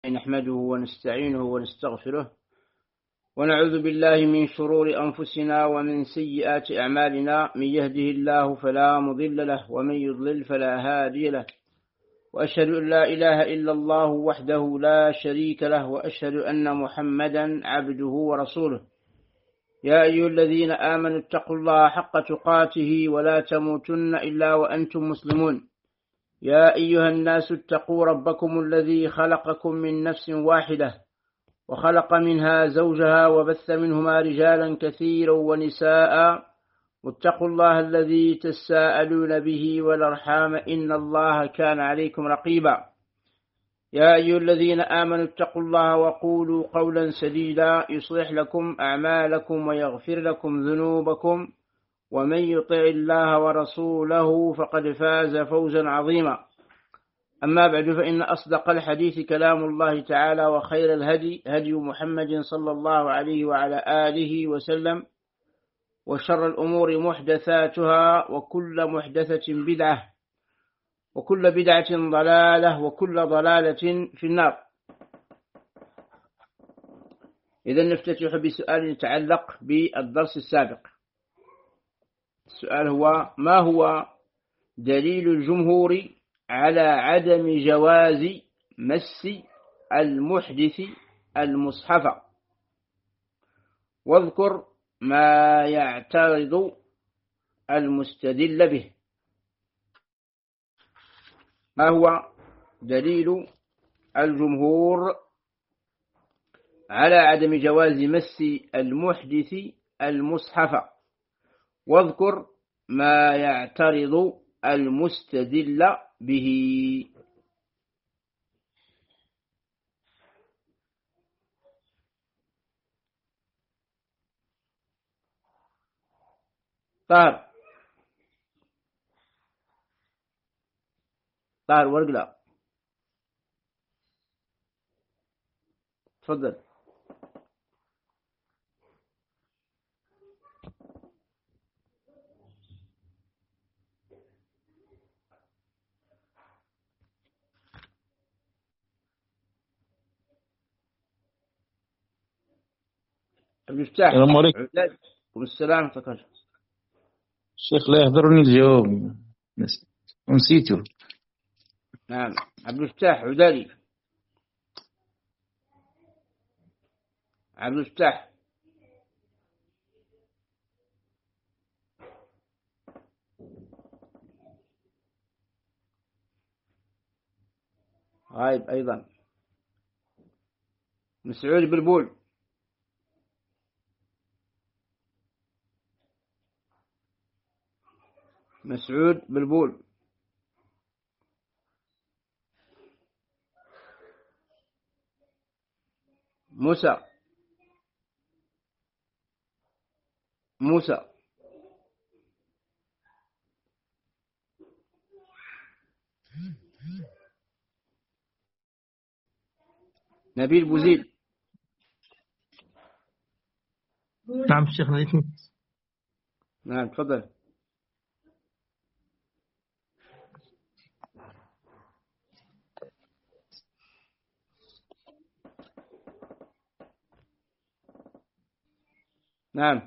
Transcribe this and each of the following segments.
نحمده ونستعينه ونستغفره ونعوذ بالله من شرور أنفسنا ومن سيئات أعمالنا. من يهده الله فلا مضل له ومن يضلل فلا هادي له، وأشهد أن لا إله إلا الله وحده لا شريك له، وأشهد أن محمدا عبده ورسوله. يا أيها الذين آمنوا اتقوا الله حق تقاته ولا تموتن إلا وأنتم مسلمون. يا أيها الناس اتقوا ربكم الذي خلقكم من نفس واحدة وخلق منها زوجها وبث منهما رجالا كثيرا ونساء، واتقوا الله الذي تساءلون به والأرحام إن الله كان عليكم رقيبا. يا أيها الذين آمنوا اتقوا الله وقولوا قولا سديدا يصلح لكم أعمالكم ويغفر لكم ذنوبكم، ومن يطع الله ورسوله فقد فاز فوزا عظيما. أما بعد، فإن أصدق الحديث كلام الله تعالى، وخير الهدي هدي محمد صلى الله عليه وعلى آله وسلم، وشر الأمور محدثاتها، وكل محدثة بدعة، وكل بدعة ضلالة، وكل ضلالة في النار. إذن نفتتح بسؤال يتعلق بالدرس السابق. السؤال هو: ما هو دليل الجمهور على عدم جواز مس المحدث المصحف؟ واذكر ما يعترض المستدل به. ما هو دليل الجمهور على عدم جواز مس المحدث المصحف؟ واذكر ما يعترض المستدل به. طاهر ورقلا، تفضل. المفتاح. السلام عليكم. والسلام عليكم. الشيخ لا يحضرني الجواب، نسيته. نعم، عبد الفتاح عدالي. عبد الفتاح. غايب أيضا. مسعود بلبول. مسعود بلبول. موسى. نبيل بوزيد. نعم الشيخ نايفني. نعم تفضل. نعم.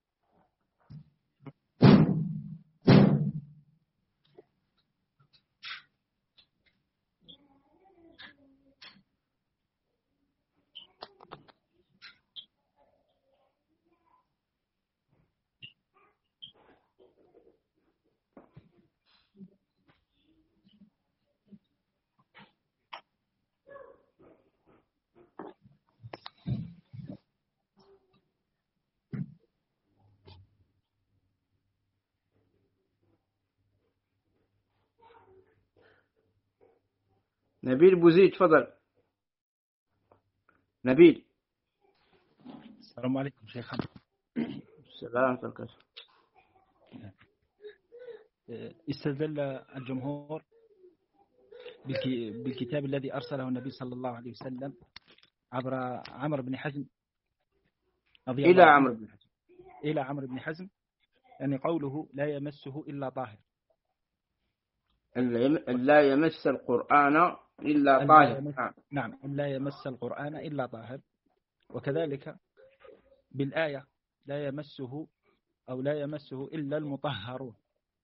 نبيل بوزيد تفضل. نبيل. السلام عليكم شيخنا. السلام عليكم. استدل الجمهور بالكتاب الذي أرسله النبي صلى الله عليه وسلم عبر عمرو بن حزم إلى عمرو بن حزم، يعني قوله لا يمسه إلا طاهر. لا يمس القرآن إلا طاهر. نعم، أن لا يمس القرآن إلا طاهر. وكذلك بالآية لا يمسه أو لا يمسه إلا المطهرون.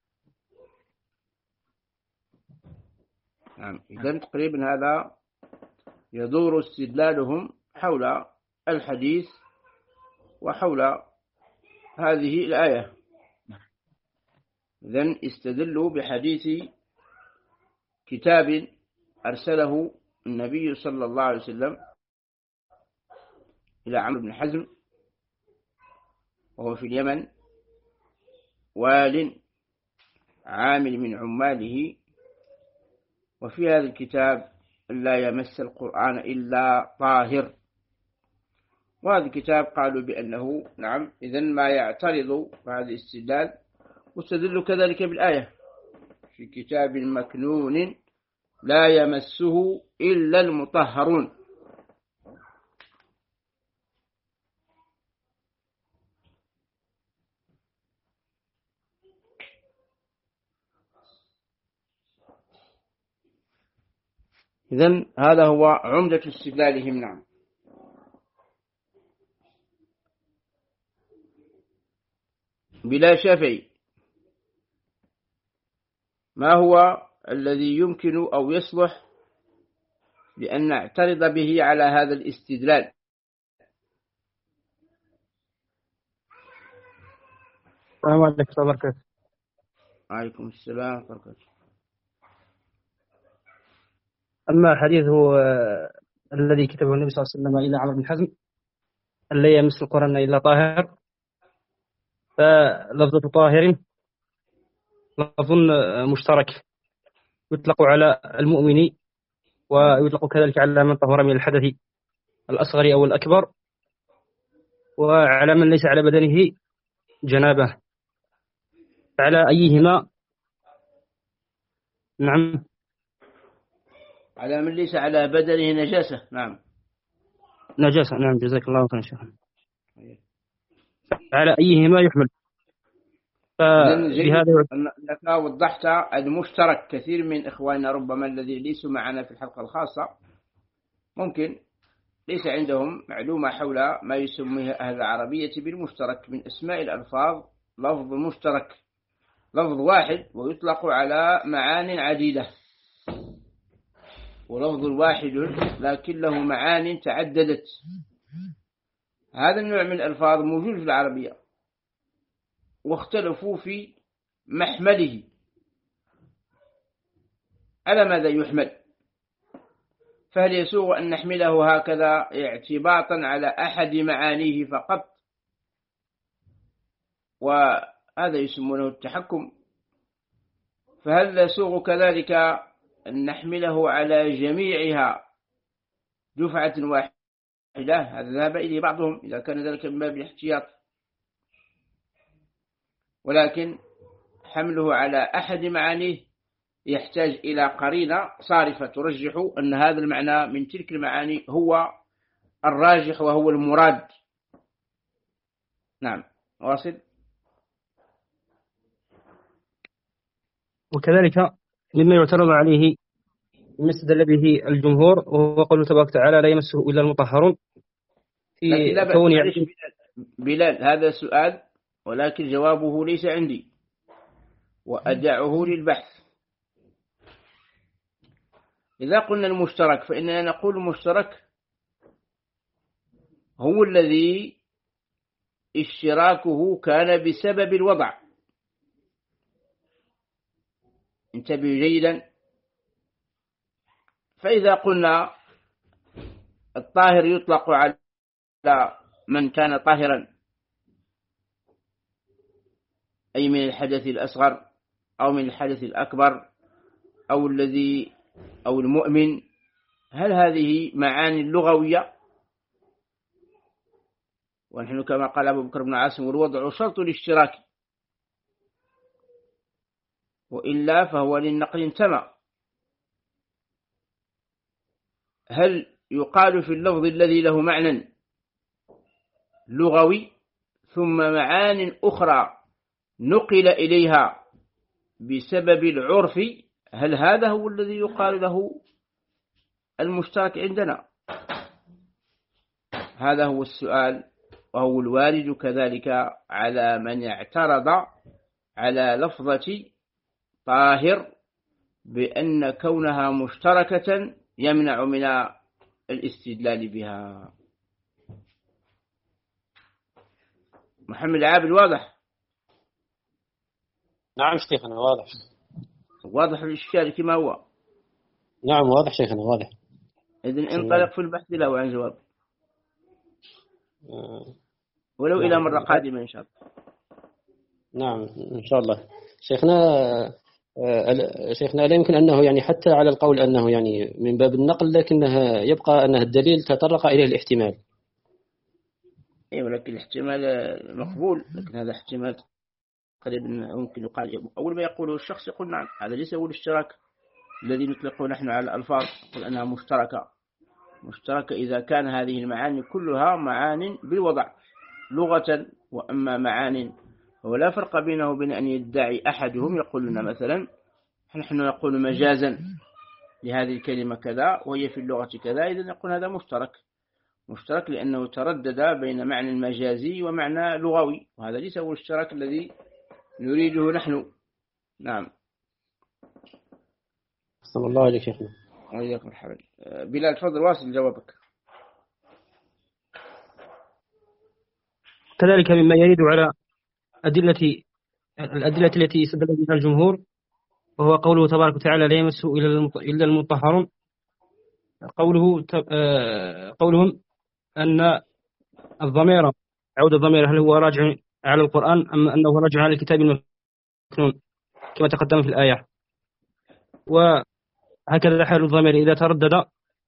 نعم. إذن تقريبا هذا يدور استدلالهم حول الحديث وحول هذه الآية. إذن استدلوا بحديث كتاب أرسله النبي صلى الله عليه وسلم إلى عمرو بن حزم وهو في اليمن، وال عامل من عماله، وفي هذا الكتاب لا يمس القرآن إلا طاهر. وهذا الكتاب قالوا بأنه نعم إذن ما يعترض هذا الاستدلال. واستدلوا كذلك بالآية في كتاب مكنون لا يمسه إلا المطهرون. إذن هذا هو عمدة استدلالهم. نعم. بلا شافعي، ما هو الذي يمكن أو يصلح بأن نعترض به على هذا الاستدلال؟ السلام عليكم ورحمة الله وبركاته. عليكم السلام ورحمة الله وبركاته. أما حديثه الذي كتبه النبي صلى الله عليه وسلم إلى عمرو بن حزم أن لا يمس القرآن إلا طاهر، فلفظة طاهر لفظ مشترك يطلق على المؤمن، ويطلق كذلك على من طهر من الحدث الأصغر أو الأكبر، وعلى من ليس على بدنه جنابه. على أيهما؟ نعم، على من ليس على بدنه نجاسة. نعم، نجاسة. نعم، جزاك الله خيرا شيخ. على أيهما يحمل؟ فبهذا أنك وضحت المشترك. كثير من إخواننا ربما الذي ليسوا معنا في الحلقة الخاصة ممكن ليس عندهم معلومة حول ما يسميه أهل العربية بالمشترك من أسماء الألفاظ. لفظ مشترك لفظ واحد ويطلق على معان عديدة، ولفظ واحد لكن له معان تعددت. هذا النوع من الألفاظ موجود في العربية، واختلفوا في محمله. على ماذا يحمل؟ فهل يسوغ أن نحمله هكذا اعتباطا على أحد معانيه فقط، وهذا يسمونه التحكم؟ فهل يسوغ كذلك أن نحمله على جميعها دفعة واحدة؟ هذا ذهب إليه بعضهم إذا كان ذلك من باب الاحتياط، ولكن حمله على أحد معانيه يحتاج إلى قرينة صارفة ترجح أن هذا المعنى من تلك المعاني هو الراجح وهو المراد. نعم، واصل. وكذلك مما يعترض عليه ما استدل به الجمهور وهو قوله تبارك وتعالى لا يمسه إلا المطهرون. في كون بلال هذا سؤال، ولكن جوابه ليس عندي وأدعه للبحث. إذا قلنا المشترك فإننا نقول المشترك هو الذي اشتراكه كان بسبب الوضع. انتبهوا جيدا. فإذا قلنا الطاهر يطلق على من كان طاهرا أي من الحدث الأصغر أو من الحدث الأكبر أو الذي أو المؤمن، هل هذه معاني لغوية؟ ونحن كما قال أبو بكر بن عاصم والوضع شرط الاشتراك، وإلا فهو للنقل انتمى. هل يقال في اللفظ الذي له معنى لغوي ثم معان أخرى نقل إليها بسبب العرف، هل هذا هو الذي يقال له المشترك عندنا؟ هذا هو السؤال، وهو الوارد كذلك على من اعترض على لفظة طاهر بأن كونها مشتركة يمنع من الاستدلال بها. محمد عابد واضح؟ نعم شيخنا واضح. واضح الإشكال كما هو؟ نعم واضح شيخنا واضح. إذن انطلق في البحث له عن جواب، ولو نعم. إلى مرة قادمة إن شاء الله. نعم إن شاء الله. شيخنا لا يمكن أنه يعني حتى على القول أنه يعني من باب النقل، لكنها يبقى أنه الدليل تطرق إليه الاحتمال. أيوة، لكن الاحتمال مقبول، لكن هذا احتمال قريب ممكن يقال. أول ما يقوله الشخص يقول نعم، هذا ليس هو الاشتراك الذي نطلقه نحن على الألفاظ، نقول أنها مشتركة إذا كان هذه المعاني كلها معان بالوضع لغة. وأما معان ولا فرق بينه وبين أن يدعي أحدهم يقول لنا مثلا نحن نقول مجازا لهذه الكلمة كذا وهي في اللغة كذا، إذن نقول هذا مشترك لأنه تردد بين معنى مجازي ومعنى لغوي، وهذا ليس هو الاشتراك الذي نريده نحن. نعم. صلى الله عليه شيخنا. وإياكم مرحبا. بلال تفضل واصل جوابك. كذلك مما يرد على الأدلة التي استدل بها الجمهور، وهو قوله تبارك وتعالى لا يمسه إلا المطهرون. قولهم أن الضمير عود الضمير هل هو راجع على القرآن أم أنه راجع على الكتاب المكنون كما تقدم في الآية. وهكذا حال الضمير إذا تردد،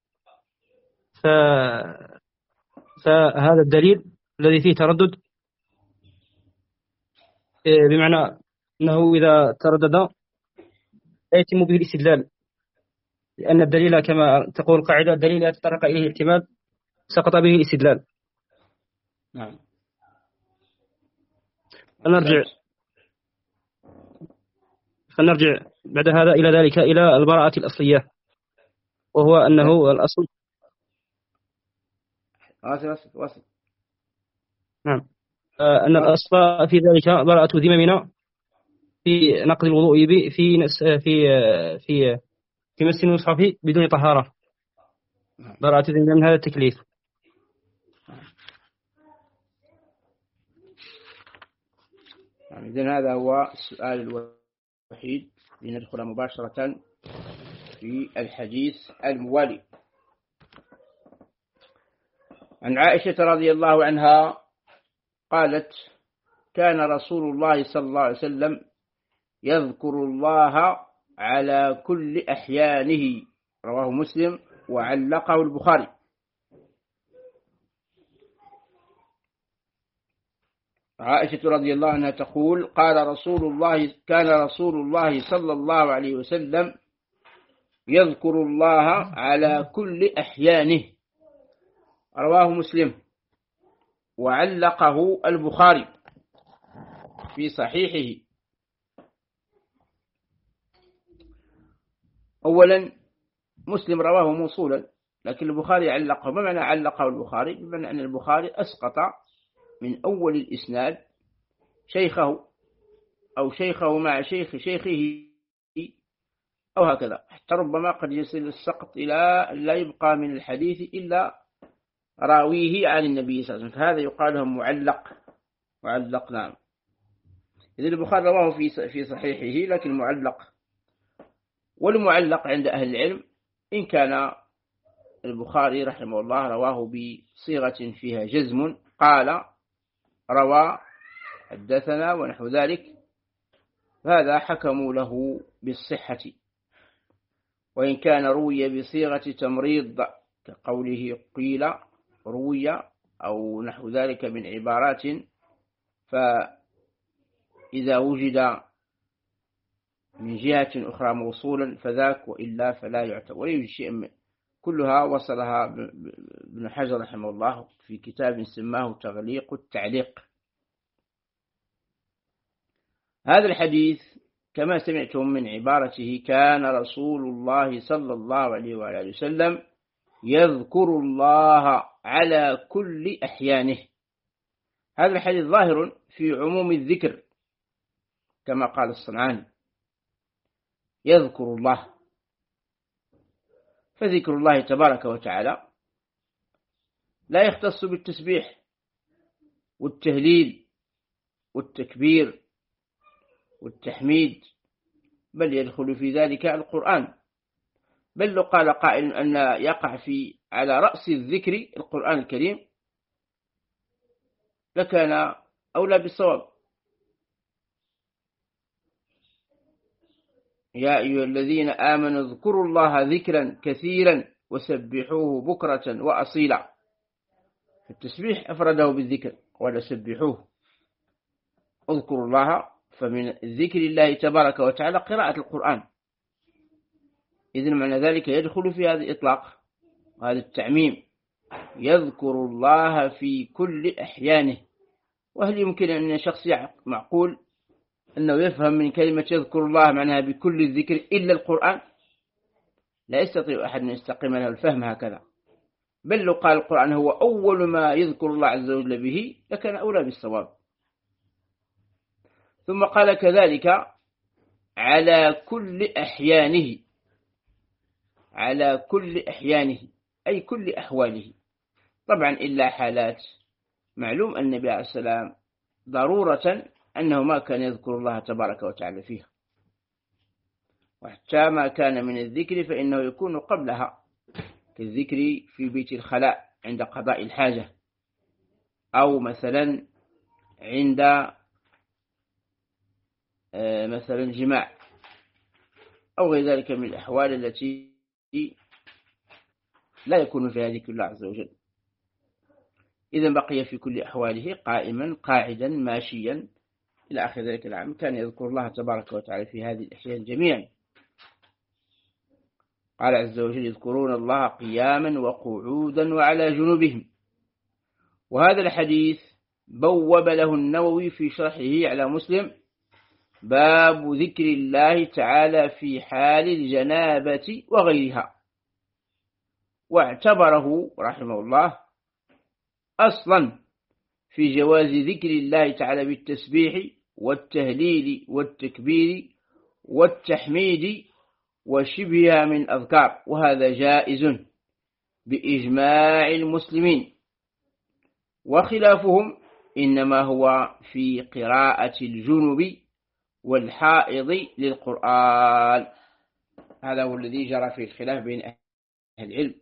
فهذا الدليل الذي فيه تردد بمعنى أنه إذا تردد لا يتم به الاستدلال، لأن الدليل كما تقول القاعدة الدليل يتطرق إليه الاحتمال سقط به الاستدلال. نعم. فنرجع بعد هذا إلى ذلك إلى البراءة الأصلية، وهو أنه الأصل. واصل. نعم. أن الأصل في ذلك براءة ذممنا في نقض الوضوء في مس المصحف بدون طهارة، براءة ذممنا من هذا التكليف. إذن هذا هو السؤال الوحيد. لندخل مباشرة في الحديث الموالي. عن عائشة رضي الله عنها قالت كان رسول الله صلى الله عليه وسلم يذكر الله على كل أحيانه، رواه مسلم وعلقه البخاري. عائشة رضي الله عنها تقول كان رسول الله صلى الله عليه وسلم يذكر الله على كل أحيانه، رواه مسلم وعلقه البخاري في صحيحه. أولا مسلم رواه موصولا، لكن البخاري علقه. ما معنى علقه البخاري؟ بمعنى أن البخاري أسقط من أول الإسناد شيخه أو شيخه مع شيخه أو هكذا، حتى ربما قد يصل السقط إلى لا يبقى من الحديث إلا راويه عن النبي صلى الله عليه وسلم، فهذا يقال له معلق. نعم. إذن البخاري رواه في صحيحه لكن معلق. والمعلق عند أهل العلم إن كان البخاري رحمه الله رواه بصيغة فيها جزم، قال روى حدثنا ونحو ذلك، هذا حكموا له بالصحة. وإن كان روي بصيغة تمريض كقوله قيل روي أو نحو ذلك من عبارات، فإذا وجد من جهة أخرى موصولا فذاك، وإلا فلا يعتبر. ويوجد شيء كلها وصلها ابن حجر رحمه الله في كتاب سماه تغليق التعليق. هذا الحديث كما سمعتم من عبارته كان رسول الله صلى الله عليه وآله وسلم يذكر الله على كل أحيانه. هذا الحديث ظاهر في عموم الذكر كما قال الصنعاني، يذكر الله. فذكر الله تبارك وتعالى لا يختص بالتسبيح والتهليل والتكبير والتحميد، بل يدخل في ذلك القرآن. بل لو قال قائل أن يقع على رأس الذكر القرآن الكريم لكان أولى بالصواب. يا أيها الذين آمنوا اذكروا الله ذكرا كثيرا وسبحوه بكرة وأصيلا. التسبيح أفرده بالذكر ولا سبحوه. اذكروا الله، فمن ذكر الله تبارك وتعالى قراءة القرآن. إذن معنى ذلك يدخل في هذا الإطلاق وهذا التعميم، يذكر الله في كل أحيانه. وهل يمكن أن شخص معقول أنه يفهم من كلمة يذكر الله معناها بكل الذكر إلا القرآن؟ لا يستطيع أحد أن يستقيم له الفهم هكذا. بل لو قال القرآن هو أول ما يذكر الله عز وجل به لكان أولى بالصواب. ثم قال كذلك على كل أحيانه، على كل أحيانه أي كل أحواله، طبعا إلا حالات معلوم أن النبي عليه السلام ضرورة أنه ما كان يذكر الله تبارك وتعالى فيها، وحتى ما كان من الذكر فإنه يكون قبلها، كالذكر في بيت الخلاء عند قضاء الحاجة، أو مثلا عند مثلا جماع، أو غير ذلك من الأحوال التي لا يكون فيها ذكر الله عز وجل. إذا بقي في كل أحواله قائما قاعدا ماشيا إلى آخر ذلك العام كان يذكر الله تبارك وتعالى في هذه الأحيان جميعا. قال عز وجل يذكرون الله قياما وقعودا وعلى جنوبهم. وهذا الحديث بوب له النووي في شرحه على مسلم باب ذكر الله تعالى في حال الجنابة وغيرها، واعتبره رحمه الله أصلا في جواز ذكر الله تعالى بالتسبيح والتهليل والتكبير والتحميد وشبهها من أذكار، وهذا جائز بإجماع المسلمين، وخلافهم إنما هو في قراءة الجنب والحائض للقرآن. هذا هو الذي جرى فيه الخلاف بين أهل العلم.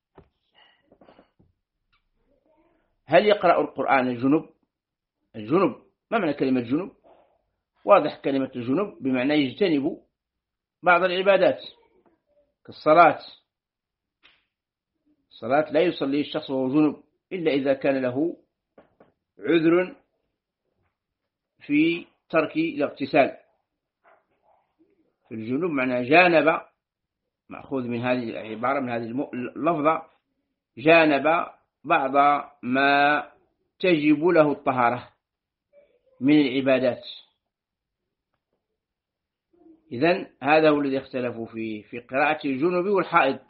هل يقرأ القرآن الجنب؟ الجنب ما معنى كلمة جنب؟ واضح كلمة الجنب بمعنى يجتنب بعض العبادات كالصلاة. الصلاة لا يصلي الشخص وهو جنب إلا إذا كان له عذر في ترك الاغتسال. في الجنوب معنى جانب، مأخوذ من هذه العبارة من هذه اللفظة، جانب بعض ما تجب له الطهارة من العبادات. إذن هذا هو الذي اختلفوا فيه في قراءة الجنوب والحائض،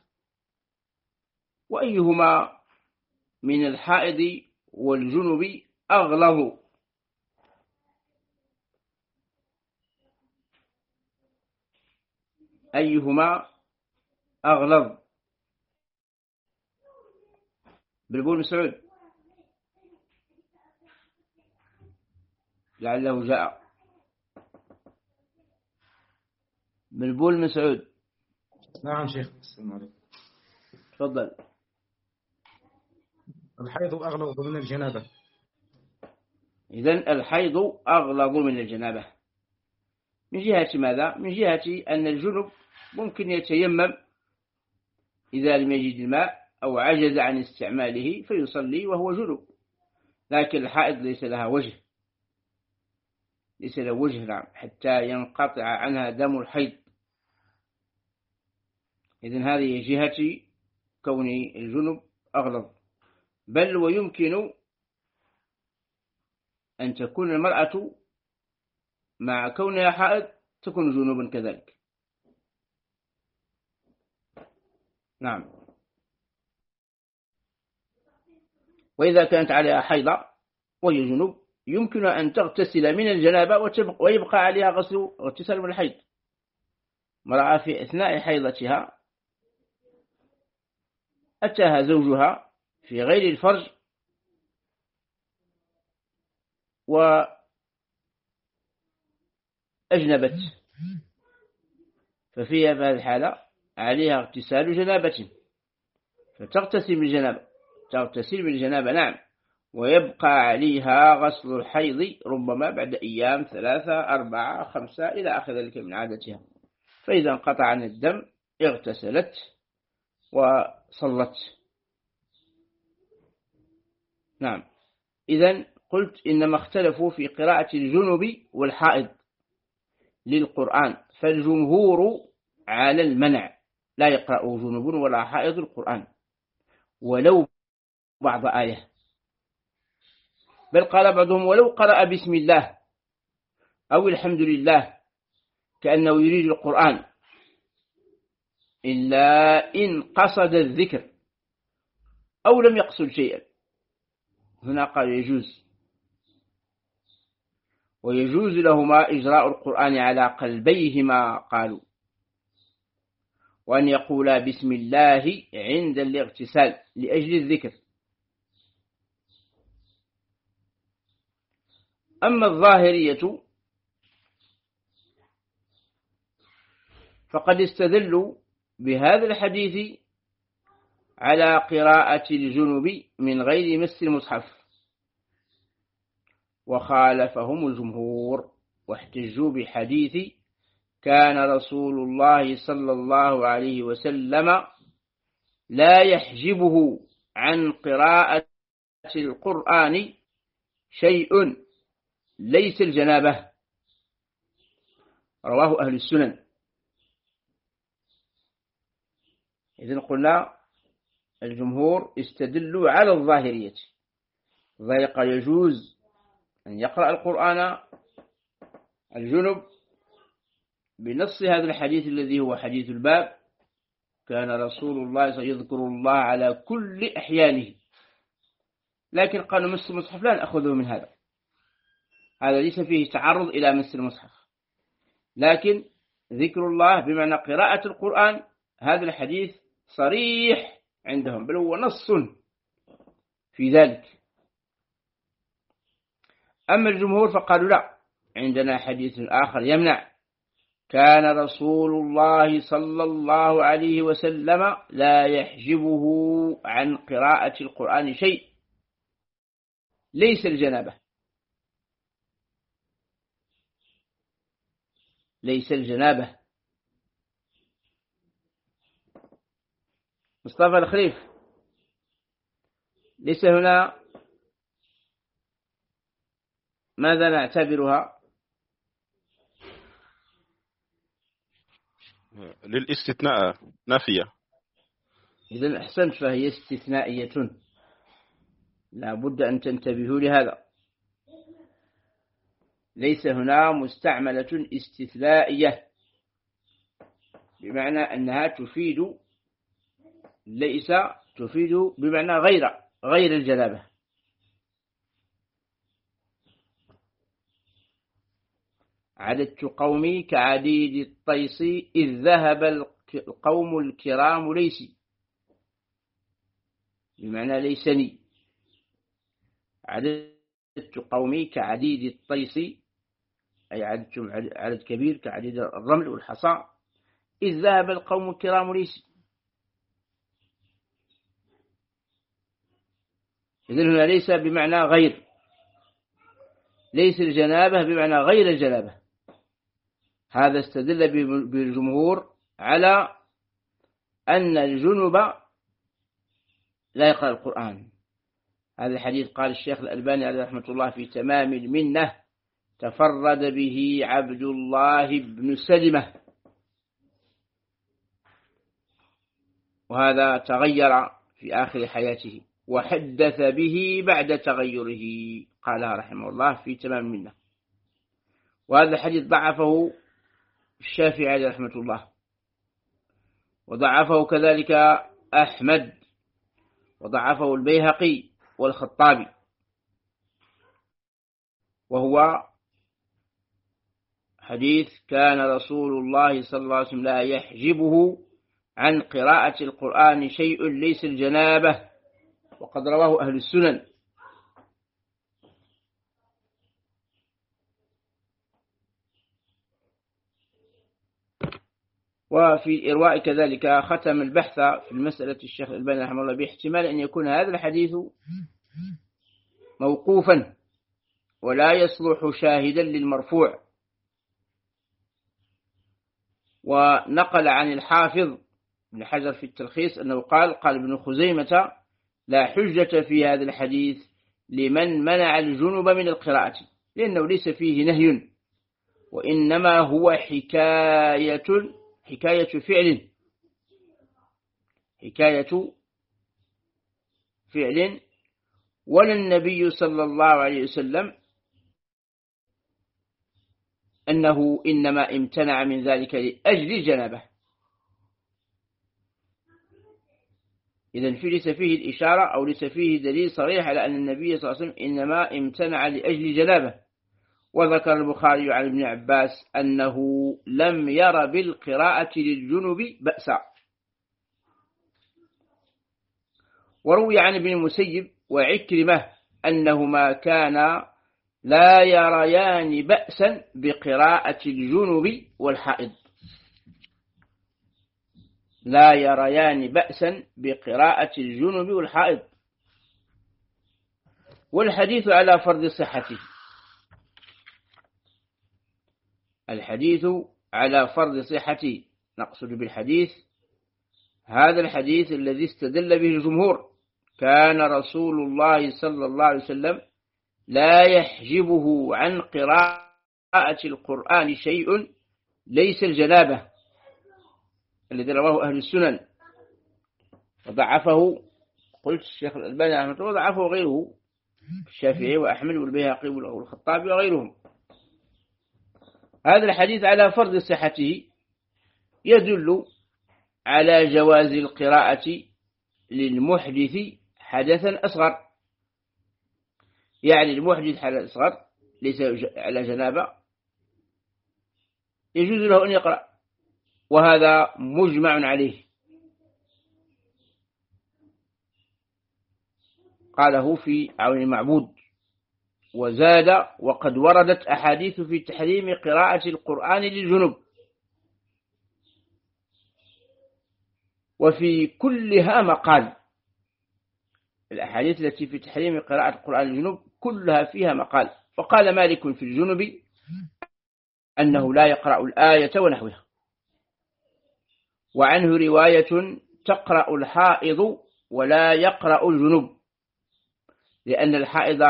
وأيهما من الحائض والجنوب أغلظ. أيهما أغلظ؟ بلبول مسعود لعله جاء. بلبول مسعود. نعم شيخ. السلام عليكم. تفضل. الحيض أغلظ من الجنابة. إذن الحيض أغلظ من الجنابة من جهة ماذا؟ من جهة أن الجنب ممكن يتيمم إذا لم يجد الماء أو عجز عن استعماله فيصلي وهو جنب، لكن الحائض ليس لها وجه، ليس له وجه نعم حتى ينقطع عنها دم الحيض. إذن هذه جهة كون الجنب أغلظ. بل ويمكن أن تكون المرأة مع كونها حائض تكون جنوبا كذلك. نعم. وإذا كانت عليها حيضة وهي جنوب يمكن أن تغتسل من الجنابة ويبقى عليها غسل واغتسال من الحيض. امرأة في أثناء حيضتها أتاها زوجها في غير الفرج وأجنبت، ففيها في هذه الحالة عليها اغتسال جنابة فتغتسل بالجنابة نعم، ويبقى عليها غسل الحيض ربما بعد أيام 3 4 5 إلى آخر ذلك من عادتها. فإذا انقطع عن الدم اغتسلت وصلت. نعم. إذن قلت إنما اختلفوا في قراءة الجنب والحائض للقرآن، فالجمهور على المنع، لا يقرأ جنب ولا حائض القرآن ولو بعض آية، بل قال بعضهم ولو قرأ بسم الله أو الحمد لله كأنه يريد القرآن، إلا إن قصد الذكر أو لم يقصد شيئا. هنا قال يجوز، ويجوز لهما إجراء القرآن على قلبيهما قالوا، وأن يقولا بسم الله عند الاغتسال لأجل الذكر. أما الظاهرية فقد استدلوا بهذا الحديث على قراءة الجنب من غير مس المصحف، وخالفهم الجمهور واحتجوا بحديث كان رسول الله صلى الله عليه وسلم لا يحجبه عن قراءة القرآن شيء ليس الجنابة، رواه أهل السنن. إذن قلنا الجمهور استدلوا على الظاهرية، ذلك يجوز أن يقرأ القرآن الجنب بنص هذا الحديث الذي هو حديث الباب، كان رسول الله يذكر الله على كل أحيانه، لكن قالوا مس المصحف لا نأخذه من هذا ليس فيه تعرض إلى مس المصحف، لكن ذكر الله بمعنى قراءة القرآن هذا الحديث صريح عندهم، بل هو نص في ذلك. أما الجمهور فقالوا لا، عندنا حديث آخر يمنع، كان رسول الله صلى الله عليه وسلم لا يحجبه عن قراءة القرآن شيء ليس الجنابة، ليس الجنابة. مصطفى الخليف، ليس هنا ماذا نعتبرها؟ للاستثناء نافية. إذن أحسنت، فهي استثنائية، لا بد أن تنتبهوا لهذا، ليس هنا مستعملة استثنائية بمعنى أنها تفيد بمعنى غير الجنابة. عددت قومي كعديد الطيس إذ ذهب القوم الكرام ليسي، بمعنى ليسني. عددت قومي كعديد الطيس أي عددتم عدد كبير كعديد الرمل والحصى، إذ ذهب القوم الكرام ليسي. إذن هنا ليس بمعنى غير، ليس الجنابة بمعنى غير الجنابة. هذا استدل بالجمهور على أن الجنب لا يقرأ القرآن. هذا الحديث قال الشيخ الألباني عليه رحمة الله في تمام المنة تفرد به عبد الله بن سلمة، وهذا تغير في آخر حياته وحدث به بعد تغيره، قالها رحمه الله في تمام المنة. وهذا الحديث ضعفه الشافعي عليه رحمة الله، وضعفه كذلك أحمد، وضعفه البيهقي والخطابي، وهو حديث كان رسول الله صلى الله عليه وسلم لا يحجبه عن قراءة القرآن شيء ليس الجنابة، وقد رواه أهل السنن. وفي إرواء كذلك ختم البحث في المسألة الشيخ الألباني رحمه الله باحتمال أن يكون هذا الحديث موقوفا ولا يصلح شاهدا للمرفوع. ونقل عن الحافظ ابن حجر في التلخيص أنه قال ابن خزيمة لا حجة في هذا الحديث لمن منع الجنب من القراءة، لأنه ليس فيه نهي، وإنما هو حكاية فعل، ولا النبي صلى الله عليه وسلم أنه إنما امتنع من ذلك لأجل الجنابة. إذن ليس فيه الإشارة أو ليس فيه دليل صريح على أن النبي صلى الله عليه وسلم إنما امتنع لأجل جنابة. وذكر البخاري عن ابن عباس أنه لم ير بالقراءة للجنب بأسا. وروي عن ابن المسيب وعكرمة أنهما كانا لا يريان بأسا بقراءة الجنب والحائض، لا يريان بأسا بقراءة الجنب والحائض. والحديث على فرض صحته، الحديث على فرض صحته، نقصد بالحديث هذا الحديث الذي استدل به الجمهور، كان رسول الله صلى الله عليه وسلم لا يحجبه عن قراءة القرآن شيء ليس الجنابة، الذي رواه أهل السنن وضعفه، قلت الشيخ الألباني رحمه الله ضعفه غيره، الشافعي وأحمد والبيهقي والخطابي وغيرهم. هذا الحديث على فرض صحته يدل على جواز القراءة للمحدث حدثا أصغر، يعني المحدث حدث أصغر ليس على جنابة يجوز له أن يقرأ، وهذا مجمع عليه، قاله في عون المعبود. وزاد وقد وردت أحاديث في تحريم قراءة القرآن للجنب، وفي كلها مقال. الأحاديث التي في تحريم قراءة القرآن للجنب كلها فيها مقال. فقال مالك في الجنب أنه لا يقرأ الآية ونحوها، وعنه رواية تقرأ الحائض ولا يقرأ الجنب، لأن الحائض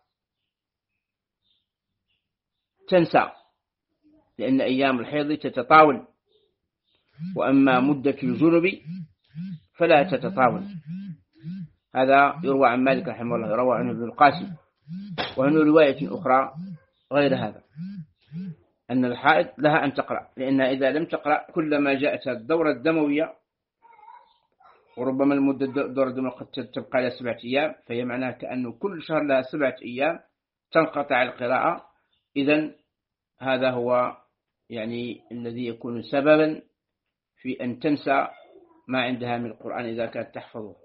تنسى، لأن أيام الحيض تتطاول، وأما مدة الجنب فلا تتطاول. هذا يروى عن مالك رحمه الله، يروى عنه ابن القاسم، وعنه رواية أخرى غير هذا، أن الحائض لها أن تقرأ، لأنها إذا لم تقرأ كلما جاءتها الدورة الدموية، وربما المدة الدورة الدموية قد تبقى لها 7 أيام، فهي معناها كأنه كل شهر لها 7 أيام تنقطع القراءة. إذن هذا هو يعني الذي يكون سببا في أن تنسى ما عندها من القرآن إذا كانت تحفظه.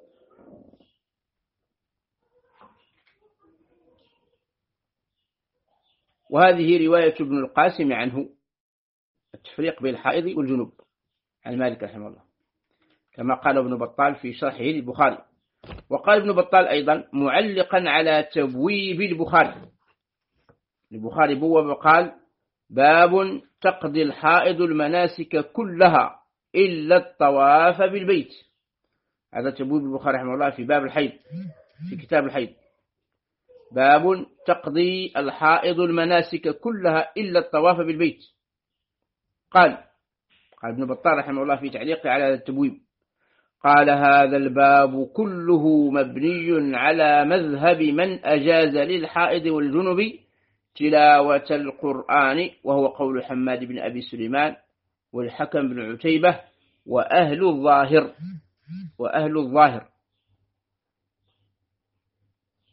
وهذه رواية ابن القاسم عنه، التفريق بين الحائض والجنوب، عن مالك رحمه الله، كما قال ابن بطال في شرحه للبخاري. وقال ابن بطال أيضا معلقا على تبويب البخاري بوب وقال: باب تقضي الحائض المناسك كلها إلا الطواف بالبيت. هذا تبويب البخاري رحمه الله في باب الحيض، في كتاب الحيض. باب تقضي الحائض المناسك كلها إلا الطواف بالبيت. قال ابن بطال رحمه الله في تعليقه على هذا التبويب، قال: هذا الباب كله مبني على مذهب من أجاز للحائض والجنب تلاوة القرآن، وهو قول حماد بن أبي سليمان والحكم بن عتيبة وأهل الظاهر.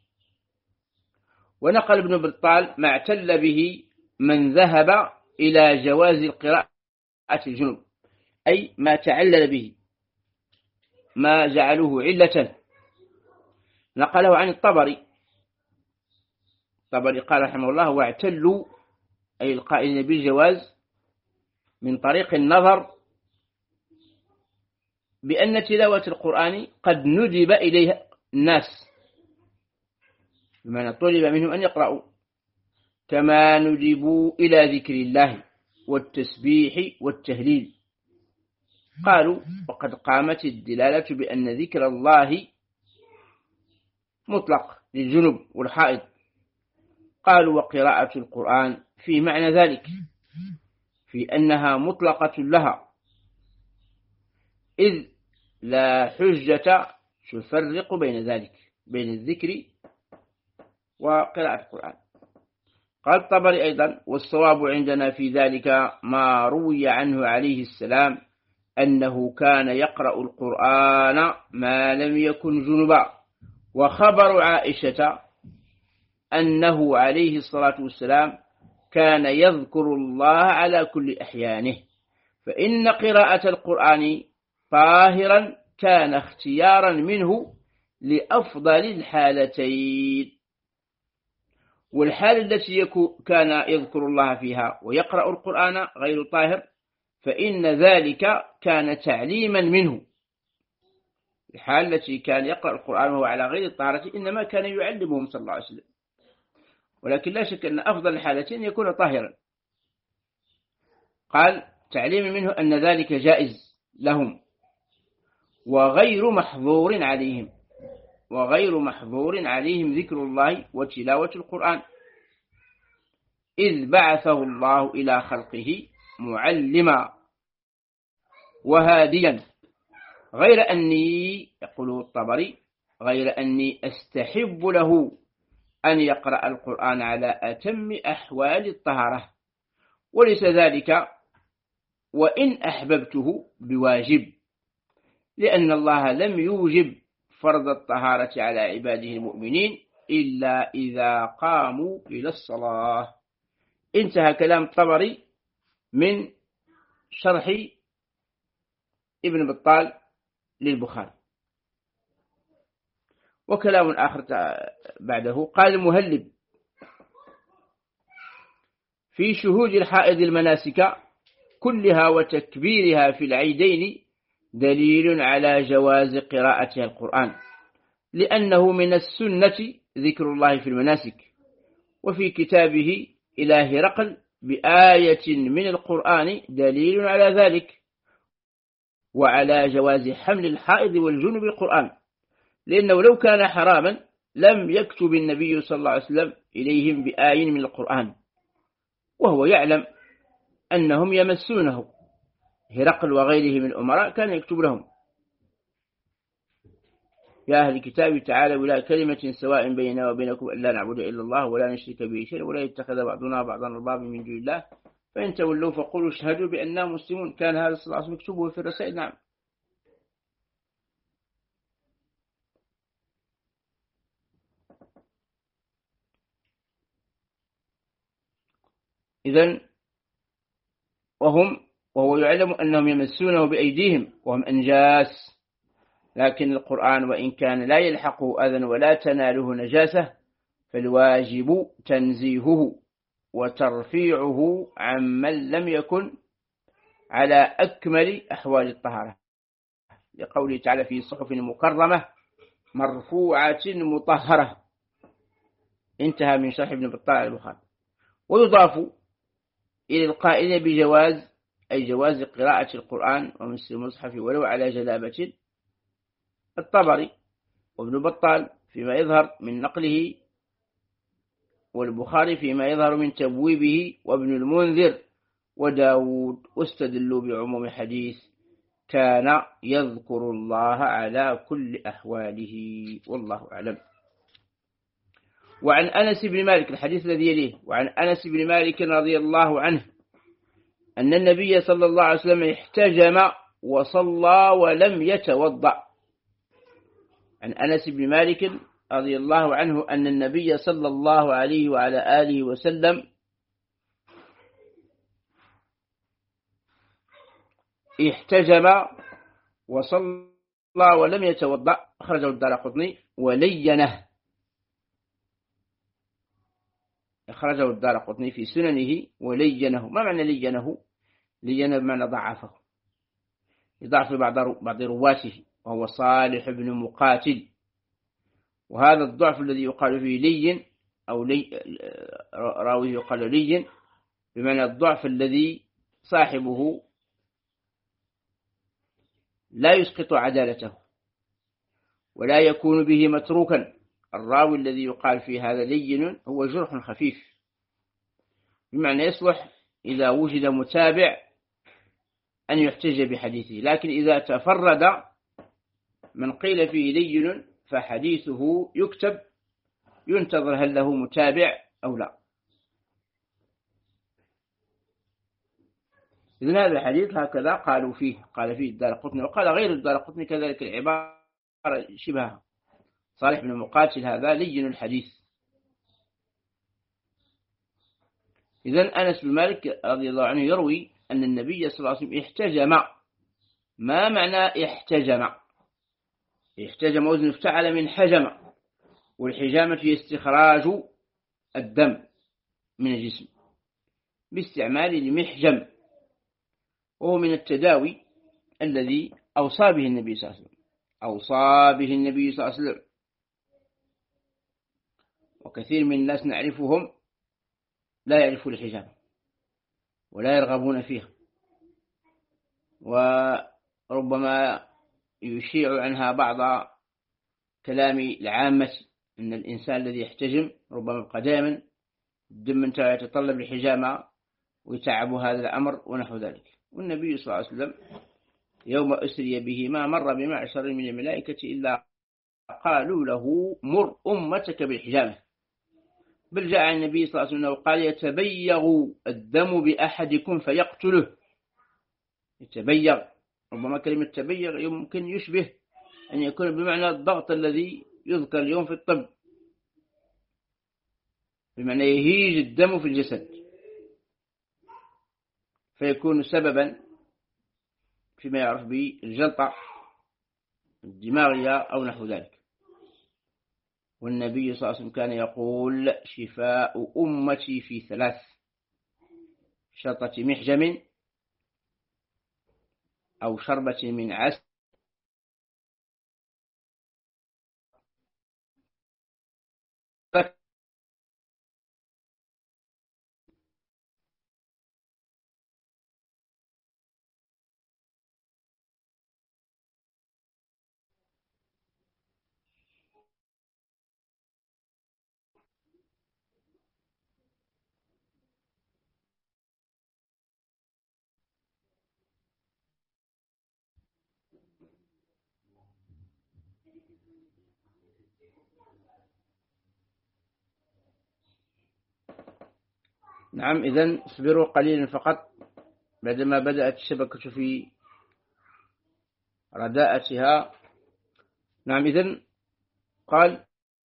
ونقل ابن بطال ما اعتل به من ذهب إلى جواز القراءة الجنوب، أي ما تعلل به، ما جعلوه علة. نقله عن الطبري قال رحمه الله: واعتلوا، أي القائلين بالجواز، من طريق النظر بأن تلاوة القرآن قد ندب إليها الناس، بمعنى طلب منهم أن يقرأوا، كما ندبوا إلى ذكر الله والتسبيح والتهليل. قالوا: وقد قامت الدلالة بأن ذكر الله مطلق للجنب والحائض. قالوا: وقراءة القرآن في معنى ذلك، في أنها مطلقة لها، إذ لا حجة تفرق بين ذلك، بين الذكر وقراءة القرآن. قال الطبري أيضا: والصواب عندنا في ذلك ما روي عنه عليه السلام أنه كان يقرأ القرآن ما لم يكن جنبا، وخبر عائشة أنه عليه الصلاة والسلام كان يذكر الله على كل أحيانه، فإن قراءة القرآن طاهرا كان اختيارا منه لأفضل الحالتين. والحالة التي كان يذكر الله فيها ويقرأ القرآن غير طاهر، فإن ذلك كان تعليما منه. الحالة التي كان يقرأ القرآن وهو على غير الطهارة إنما كان يعلمهم صلى الله عليه وسلم، ولكن لا شك أن أفضل الحالتين يكون طاهرا. قال: تعليم منه أن ذلك جائز لهم وغير محظور عليهم، وغير محظور عليهم ذكر الله وتلاوة القرآن، إذ بعثه الله إلى خلقه معلما وهاديا، غير أني، يقول الطبري، غير أني أستحب له أن يقرأ القرآن على أتم أحوال الطهارة، وليس ذلك وإن أحببته بواجب، لأن الله لم يوجب فرض الطهارة على عباده المؤمنين إلا إذا قاموا إلى الصلاة. انتهى كلام الطبري من شرح ابن بطال للبخاري. وكلام آخر بعده قال المهلب: في شهود الحائض المناسك كلها وتكبيرها في العيدين دليل على جواز قراءتها القرآن، لأنه من السنة ذكر الله في المناسك. وفي كتابه إلى هرقل بآية من القرآن دليل على ذلك، وعلى جواز حمل الحائض والجنب القرآن، لأنه لو كان حراما لم يكتب النبي صلى الله عليه وسلم إليهم بآية من القرآن، وهو يعلم أنهم يمسونه. هرقل وغيره من الأمراء كان يكتب لهم: يا أهل الكتاب تعالوا إلى كلمة سواء بيننا وبينكم ألا نعبد إلا الله ولا نشرك به شيئا ولا يتخذ بعضنا بعضا أربابا من دون الله فإن تولوا فقولوا اشهدوا بأننا مسلمون. كان هذا صلى الله عليه وسلم يكتبه في الرسائل. نعم. إذن وهو يعلم أنهم يمسونه بأيديهم وهم أنجاس، لكن القرآن وإن كان لا يلحقه أذى ولا تناله نجاسة فالواجب تنزيهه وترفيعه عمن لم يكن على أكمل أحوال الطهارة، لقوله تعالى: في صحف مكرمة مرفوعة مطهرة. انتهى من شرح ابن بطال البخاري. ويضاف إلى القائل بجواز، أي جواز قراءة القرآن ومس المصحف ولو على جلابة، الطبري وابن بطال فيما يظهر من نقله، والبخاري فيما يظهر من تبويبه، وابن المنذر وداود، واستدلوا بعموم حديث كان يذكر الله على كل أحواله، والله أعلم. وعن أنس بن مالك، الحديث الذي يليه، وعن أنس بن مالك رضي الله عنه أن النبي صلى الله عليه وسلم احتجم وصلى ولم يتوضأ. عن أنس بن مالك رضي الله عنه أن النبي صلى الله عليه وعلى آله وسلم احتجم وصلى ولم يتوضأ، أخرجه الدارقطني، ولينه، أخرجه الدارقطني في سننه ولينه. ما معنى لينه؟ لينه بمعنى ضعفه، يضعف بعض رواته، وهو صالح بن مقاتل. وهذا الضعف الذي يقال فيه لين أو راويه يقال لين، بمعنى الضعف الذي صاحبه لا يسقط عدالته ولا يكون به متروكا. الراوي الذي يقال فيه هذا لين هو جرح خفيف، بمعنى يصلح إذا وجد متابع أن يحتج بحديثه، لكن إذا تفرد من قيل فيه لين فحديثه يكتب، ينتظر هل له متابع أو لا. إذن هذا الحديث هكذا قال فيه الدارقطني، وقال غير الدارقطني كذلك العبارة شبهها. صالح بن مقاتل هذا لين الحديث. إذن أنس بن مالك رضي الله عنه يروي أن النبي صلى الله عليه وسلم احتجم. ما معنى احتجم؟ احتجم وزن افتعل من حجم، والحجامة هي استخراج الدم من الجسم باستعمال المحجم، وهو من التداوي الذي أوصى به النبي صلى الله عليه وسلم، أوصى به النبي صلى الله عليه وسلم. وكثير من الناس نعرفهم لا يعرفون الحجامة ولا يرغبون فيها، وربما يشيع عنها بعض كلام العامة أن الإنسان الذي يحتجم ربما يبقى دائما الدم منه يتطلب الحجامة ويتعب هذا الأمر ونحو ذلك. والنبي صلى الله عليه وسلم يوم أسري به ما مر بمعشر من الملائكة إلا قالوا له مر أمتك بالحجامة، بل جاء النبي صلى الله عليه وسلم قال يتبيغ الدم بأحدكم فيقتله. يتبيغ، ربما كلمة تبيغ يمكن يشبه أن يكون بمعنى الضغط الذي يذكر اليوم في الطب، بمعنى يهيج الدم في الجسد فيكون سببا فيما يعرف بالجلطة الدماغية أو نحو ذلك. والنبي صلى الله عليه وسلم كان يقول شفاء أمتي في ثلاث: شرطة محجم أو شربة من عسل نعم. إذن اصبروا قليلا فقط، بعدما بدأت الشبكة في رداءتها. نعم. إذن قال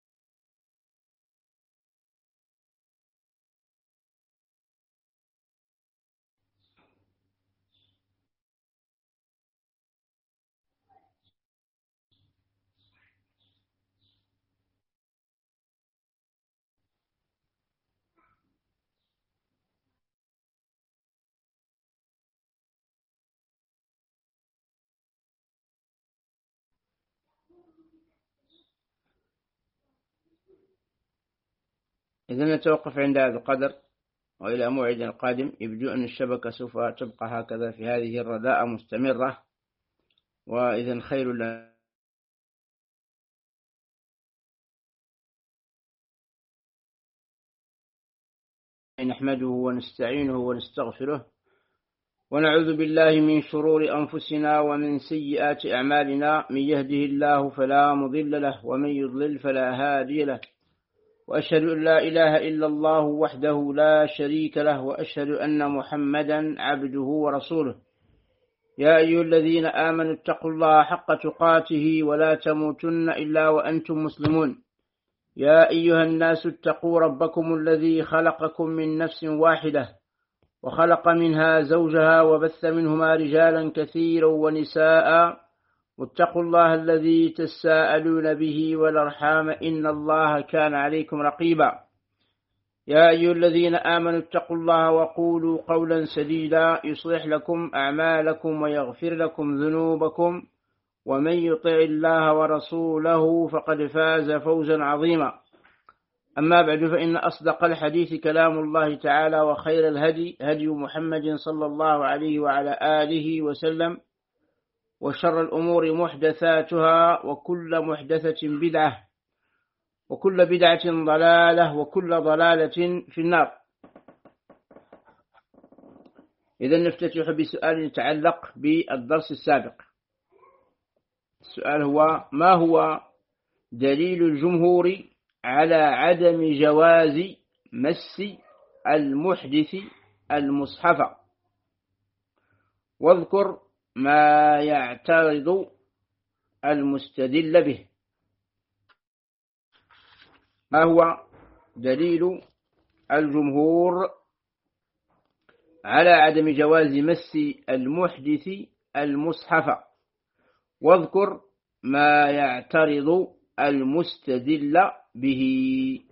إذن نتوقف عند هذا القدر، وإلى موعد قادم. يبدو أن الشبكة سوف تبقى هكذا في هذه الرداءة مستمرة، وإذن خير لنا نحمده ونستعينه ونستغفره ونعوذ بالله من شرور أنفسنا ومن سيئات أعمالنا، من يهده الله فلا مضل له ومن يضلل فلا هادي له، وأشهد أن لا إله إلا الله وحده لا شريك له، وأشهد أن محمدا عبده ورسوله. يا أيها الذين آمنوا اتقوا الله حق تقاته ولا تموتن إلا وأنتم مسلمون. يا أيها الناس اتقوا ربكم الذي خلقكم من نفس واحدة وخلق منها زوجها وبث منهما رجالا كثيرا ونساء واتقوا الله الذي تساءلون به والأرحام إن الله كان عليكم رقيبا. يا أيها الذين آمنوا اتقوا الله وقولوا قولا سديدا يصلح لكم أعمالكم ويغفر لكم ذنوبكم ومن يطع الله ورسوله فقد فاز فوزا عظيما. أما بعد فإن أصدق الحديث كلام الله تعالى وخير الهدي هدي محمد صلى الله عليه وعلى آله وسلم وشر الأمور محدثاتها وكل محدثة بدعة وكل بدعة ضلالة وكل ضلالة في النار. إذن نفتتح بسؤال يتعلق بالدرس السابق. السؤال هو: ما هو دليل الجمهور على عدم جواز مس المحدث المصحف؟ واذكر ما يعترض المستدل به. ما هو دليل الجمهور على عدم جواز مس المحدث المصحف؟ واذكر ما يعترض المستدل به.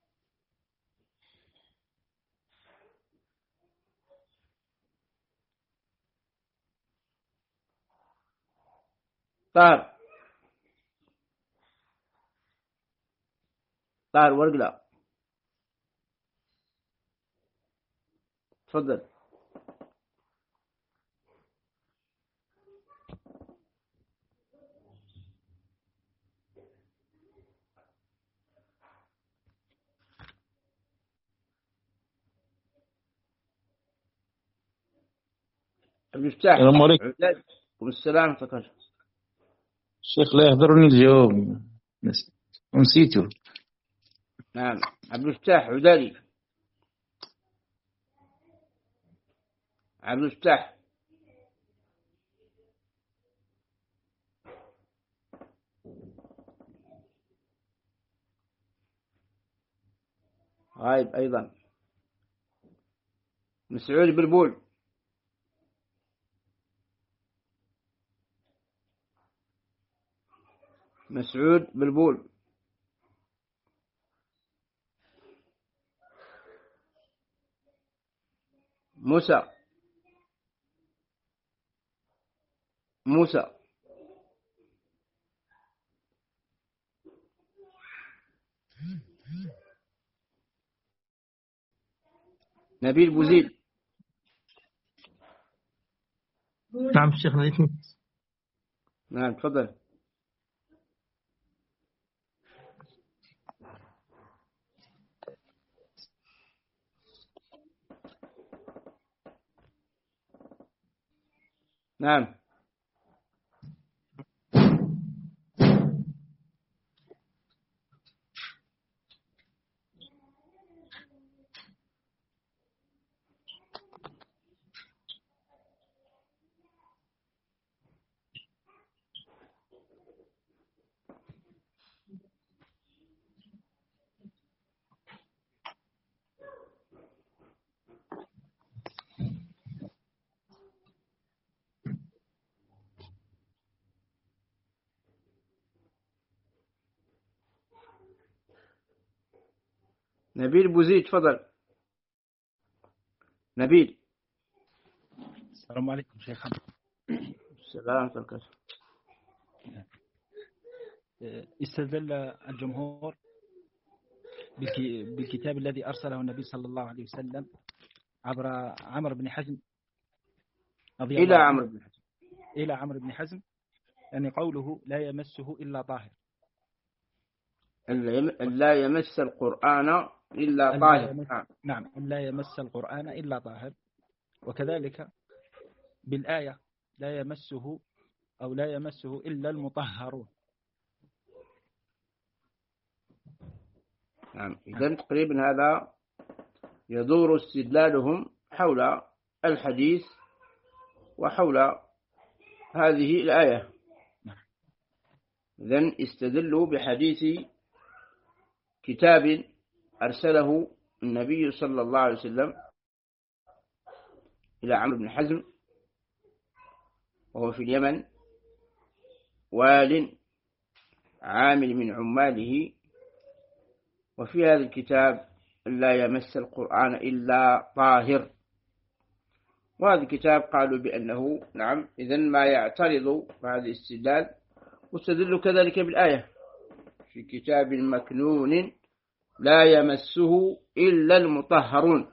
طاهر ورقلا، تفضل. المفتاح. السلام عليكم. والسلام عليكم. الشيخ لا يحضرني الجواب، نسيته. نعم، عبد الفتاح عدالي. عبد الفتاح. غايب أيضا. مسعود بلبول. مسعود بلبول. موسى. نبيل بوزيد. نعم الشيخ نايتني. نعم تفضل. نعم. نبيل بوزيد تفضل. نبيل. السلام عليكم شيخ. السلام عليكم. استدل الجمهور بالكتاب الذي أرسله النبي صلى الله عليه وسلم عبر عمرو بن حزم إلى عمرو بن حزم يعني قوله لا يمسه إلا طاهر، لا يمس القرآن إلا طاهر. نعم، لا يمس القرآن إلا طاهر. وكذلك بالآية لا يمسه أو لا يمسه إلا المطهرون. نعم، إذن تقريبا هذا يدور استدلالهم حول الحديث وحول هذه الآية. إذن استدلوا بحديث كتاب أرسله النبي صلى الله عليه وسلم إلى عمرو بن حزم وهو في اليمن، وال عامل من عماله، وفي هذا الكتاب لا يمس القرآن إلا طاهر. وهذا الكتاب قالوا بأنه نعم إذن ما يعترض هذا الاستدلال، واستدلوا كذلك بالآية في كتاب مكنون لا يمسه إلا المطهرون.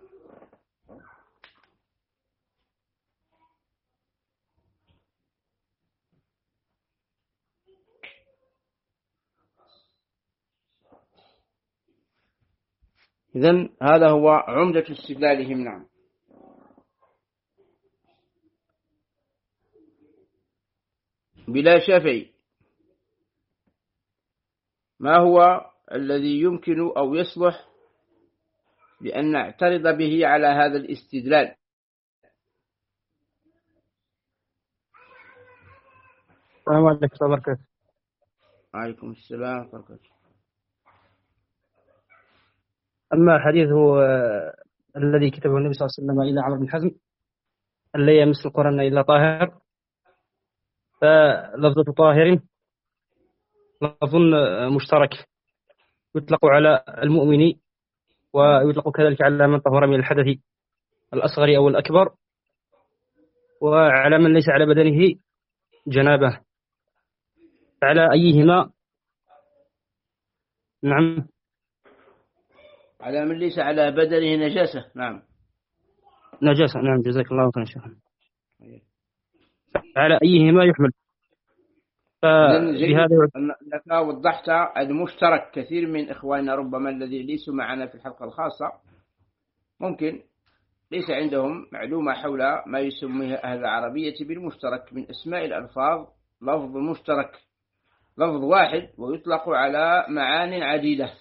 إذن هذا هو عمدة استدلالهم. نعم. بلا شافعي، ما هو الذي يمكن أو يصلح بأن نعترض به على هذا الاستدلال؟ السلام عليكم ورحمة الله وبركاته. عليكم السلام ورحمة الله وبركاته. أما حديثه الذي كتبه النبي صلى الله عليه وسلم إلى عمرو بن حزم أن لا يمس القرآن إلا طاهر، فلفظة طاهر لفظ مشترك يطلق على المؤمن، ويطلق كذلك على من طهر من الحدث الأصغر أو الأكبر، وعلى من ليس على بدنه جنابه، على أيهما. نعم، على من ليس على بدنه نجاسة. نعم، نجاسة. نعم، جزاك الله خيرا شيخ. على أيهما يحمل. بهذا أنك وضحت المشترك. كثير من إخواننا ربما الذي ليسوا معنا في الحلقة الخاصة ممكن ليس عندهم معلومة حول ما يسميه أهل العربية بالمشترك من أسماء الألفاظ. لفظ مشترك لفظ واحد ويطلق على معان عديدة،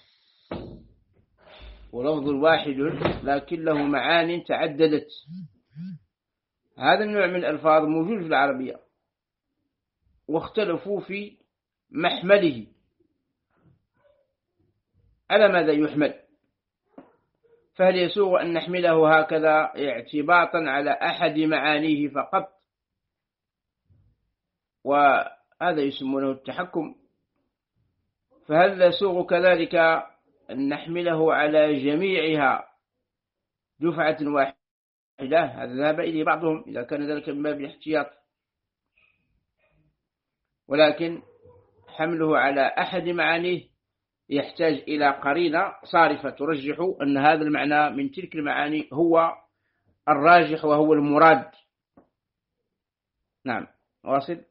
ولفظ واحد لكن له معان تعددت. هذا النوع من الألفاظ موجود في العربية، واختلفوا في محمله. على ماذا يحمل؟ فهل يسوغ أن نحمله هكذا اعتباطا على أحد معانيه فقط، وهذا يسمونه التحكم؟ فهل يسوغ كذلك أن نحمله على جميعها دفعة واحدة؟ هذا ذهب إليه بعضهم إذا كان ذلك من باب الاحتياط، ولكن حمله على أحد معانيه يحتاج إلى قرينة صارفة ترجح أن هذا المعنى من تلك المعاني هو الراجح وهو المراد. نعم، واصل.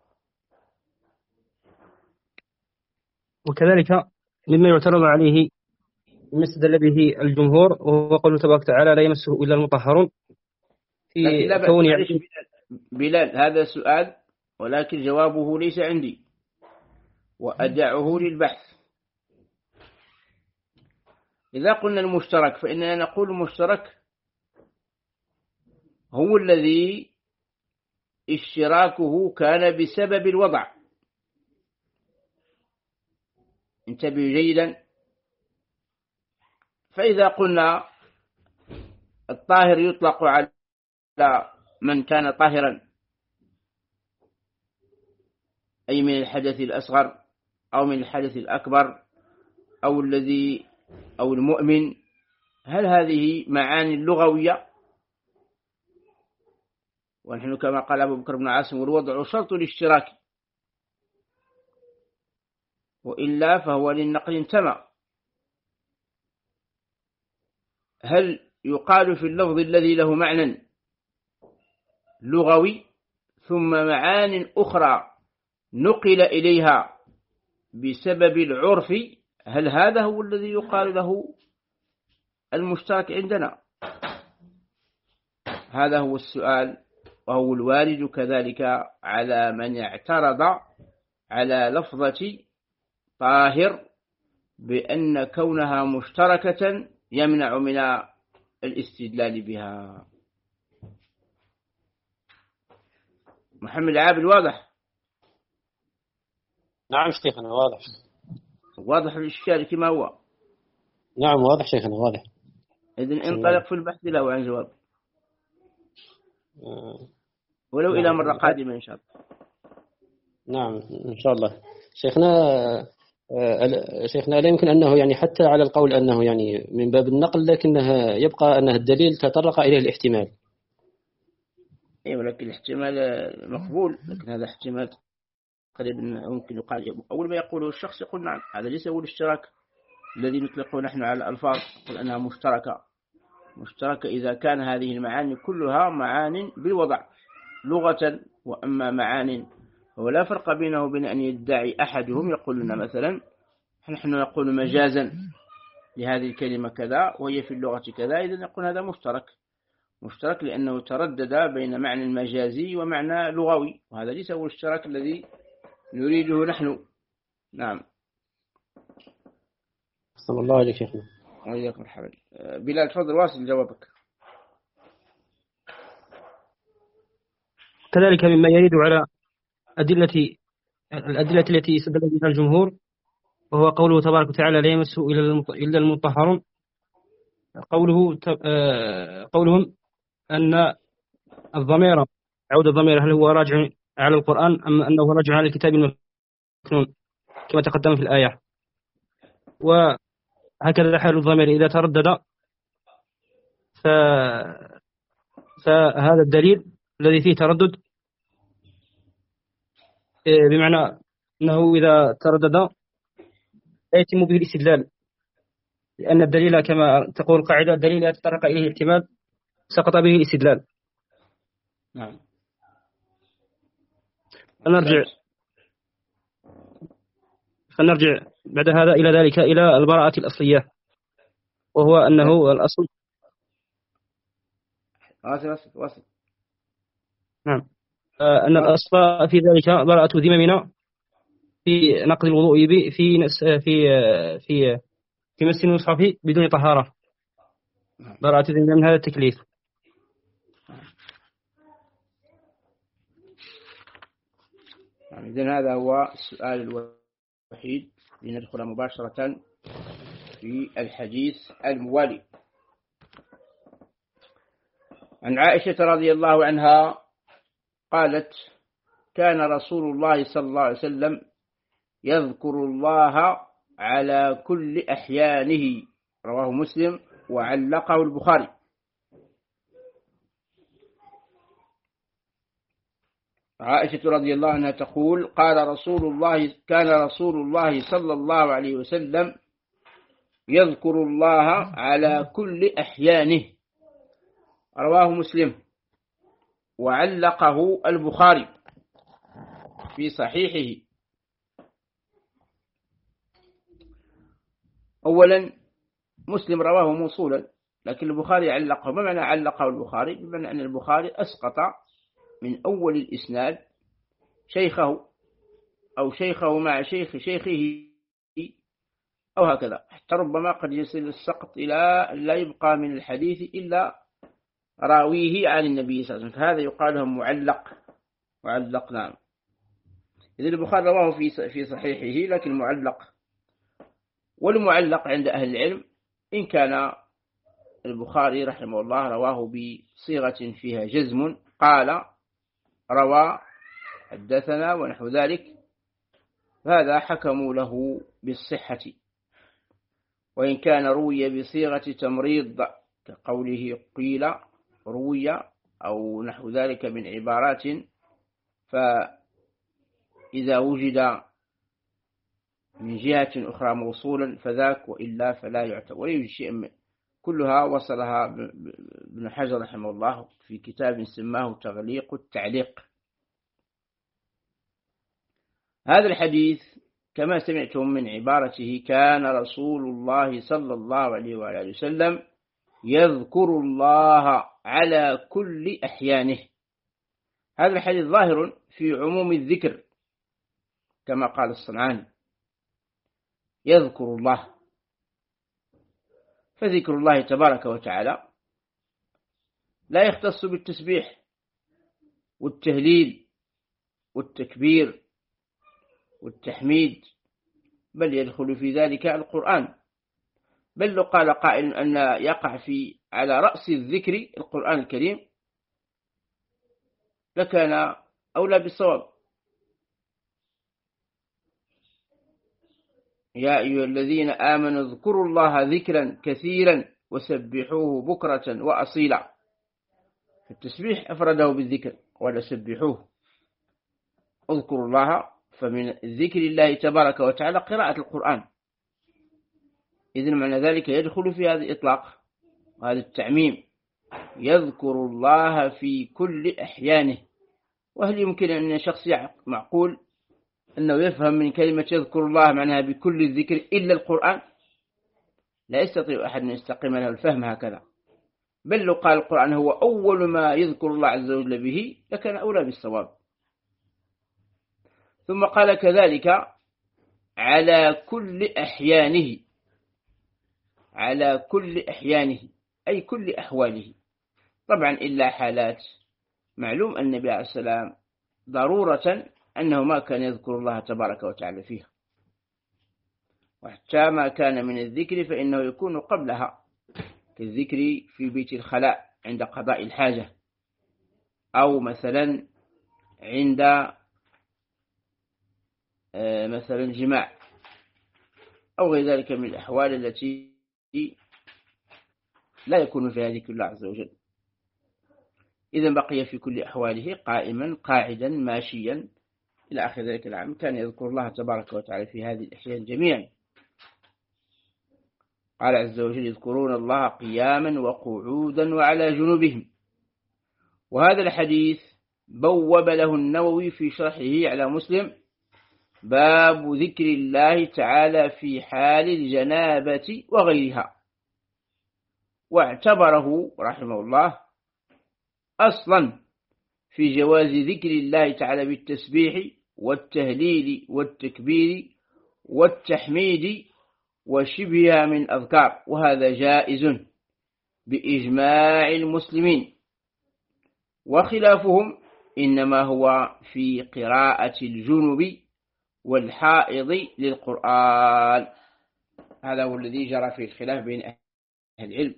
وكذلك مما يعترض عليه ما استدل به الجمهور وهو قوله تبارك وتعالى لا يمسه إلا المطهرون. في كون بلال، هذا سؤال ولكن جوابه ليس عندي وأدعه للبحث. إذا قلنا المشترك فإننا نقول المشترك هو الذي اشتراكه كان بسبب الوضع. انتبهوا جيدا. فإذا قلنا الطاهر يطلق على من كان طاهرا أي من الحدث الأصغر أو من الحدث الأكبر أو الذي أو المؤمن، هل هذه معاني لغوية؟ ونحن كما قال أبو بكر بن عاصم والوضع شرط الاشتراك، وإلا فهو للنقل انتمى. هل يقال في اللفظ الذي له معنى لغوي ثم معان أخرى نقل إليها بسبب العرف، هل هذا هو الذي يقال له المشترك عندنا؟ هذا هو السؤال، وهو الوارد كذلك على من اعترض على لفظة طاهر بأن كونها مشتركة يمنع من الاستدلال بها. محمد عابد، واضح؟ نعم شيخنا، واضح الإشكال كما هو. نعم واضح شيخنا واضح. إذن انطلق في البحث له عن جواب، ولو إلى نعم مرة قادمة إن شاء الله. نعم إن شاء الله. شيخنا لا يمكن أنه يعني حتى على القول أنه يعني من باب النقل، لكنها يبقى أنها الدليل تطرق إليه الاحتمال. أي ولكن الاحتمال مقبول، لكن هذا احتمال قريب ممكن يقال. أول ما يقوله الشخص يقول نعم، هذا ليس هو الاشتراك الذي نطلقه نحن على الألفاظ، نقول أنها مشتركة إذا كان هذه المعاني كلها معان بالوضع لغة، وأما معان هو لا فرق بينه وبين أن يدعي أحدهم يقول لنا مثلا نحن نقول مجازا لهذه الكلمة كذا وهي في اللغة كذا، إذن يقول هذا مشترك لأنه تردد بين معنى المجازي ومعنى لغوي، وهذا ليس هو الاشتراك الذي نريده نحن. نعم. صلى الله عليه شيخنا. وإياك مرحبا. بلال تفضل واصل جوابك. كذلك مما يرد على الأدلة التي استدل بها الجمهور، وهو قوله تبارك وتعالى لا يمسه إلا المطهرون. قولهم أن الضمير، عود الضمير، هل هو راجع على القرآن أم أنه راجع على الكتاب المكنون كما تقدم في الآية. وهكذا حال الضمير إذا تردد، فهذا الدليل الذي فيه تردد بمعنى أنه إذا تردد لا يتم به الاستدلال، لأن الدليل كما تقول القاعدة الدليل يتطرق إليه الاحتمال سقط به الاستدلال. نعم. فنرجع بعد هذا إلى ذلك إلى البراءة الأصلية، وهو أنه الأصل. واصل. نعم. أن الأصل في ذلك براءة ذممنا في نقض الوضوء في مس المصحف بدون طهارة، براءة ذممنا من هذا التكليف. إذن هذا هو السؤال الوحيد لندخل مباشرة في الحديث الموالي. عن عائشة رضي الله عنها قالت: كان رسول الله صلى الله عليه وسلم يذكر الله على كل أحيانه، رواه مسلم وعلقه البخاري. عائشة رضي الله عنها تقول: كان رسول الله صلى الله عليه وسلم يذكر الله على كل أحيانه، رواه مسلم وعلقه البخاري في صحيحه. أولا مسلم رواه موصولا، لكن البخاري علقه. ما معنى علقه البخاري؟ بمعنى أن البخاري أسقط من أول الإسناد شيخه أو شيخه مع شيخه أو هكذا، حتى ربما قد يصل السقط إلى لا يبقى من الحديث إلا راويه عن النبي صلى الله عليه وسلم، فهذا يقال له معلق. نعم. إذن البخاري رواه في صحيحه لكن معلق. والمعلق عند أهل العلم إن كان البخاري رحمه الله رواه بصيغة فيها جزم، قال، روى، حدثنا ونحو ذلك، هذا حكموا له بالصحة. وإن كان روي بصيغة تمريض كقوله قيل، روي، أو نحو ذلك من عبارات، فإذا وجد من جهة أخرى موصولا فذاك، وإلا فلا يعتبر. ولا يوجد شيء كلها وصلها ابن حجر رحمه الله في كتاب سماه تغليق التعليق. هذا الحديث كما سمعتم من عبارته: كان رسول الله صلى الله عليه وآله وسلم يذكر الله على كل أحيانه. هذا الحديث ظاهر في عموم الذكر كما قال الصنعاني، يذكر الله، فذكر الله تبارك وتعالى لا يختص بالتسبيح والتهليل والتكبير والتحميد، بل يدخل في ذلك القرآن، بل لو قال قائل أن يقع على رأس الذكر القرآن الكريم لكان أولى بالصواب. يا أيها الذين آمنوا اذكروا الله ذكرا كثيرا وسبحوه بكرة وأصيلا. التسبيح أفرده بالذكر ولا سبحوه. اذكروا الله، فمن ذكر الله تبارك وتعالى قراءة القرآن، إذن معنى ذلك يدخل في هذا الإطلاق وهذا التعميم، يذكر الله في كل أحيانه. وهل يمكن أن شخص معقول أنه يفهم من كلمة يذكر الله معناها بكل الذكر إلا القرآن؟ لا يستطيع أحد أن يستقيم له الفهم هكذا. بل لو قال القرآن هو أول ما يذكر الله عز وجل به لكان أولى بالصواب. ثم قال كذلك على كل أحيانه، على كل أحيانه أي كل أحواله، طبعا إلا حالات معلوم أن النبي عليه السلام ضرورة أنه ما كان يذكر الله تبارك وتعالى فيها، وحتى ما كان من الذكر فإنه يكون قبلها، كالذكر في بيت الخلاء عند قضاء الحاجة، أو مثلا عند مثلا جماع، أو غير ذلك من الأحوال التي لا يكون فيها ذكر الله عز وجل. إذا بقي في كل أحواله قائما قاعدا ماشيا إلى آخر ذلك العام كان يذكر الله تبارك وتعالى في هذه الأحيان جميعا. قال عز وجل يذكرون الله قياما وقعودا وعلى جنوبهم. وهذا الحديث بوب له النووي في شرحه على مسلم باب ذكر الله تعالى في حال الجنابة وغيرها، واعتبره رحمه الله أصلا في جواز ذكر الله تعالى بالتسبيح والتهليل والتكبير والتحميد وشبهها من أذكار، وهذا جائز بإجماع المسلمين، وخلافهم إنما هو في قراءة الجنب والحائض للقرآن. هذا هو الذي جرى فيه الخلاف بين أهل العلم.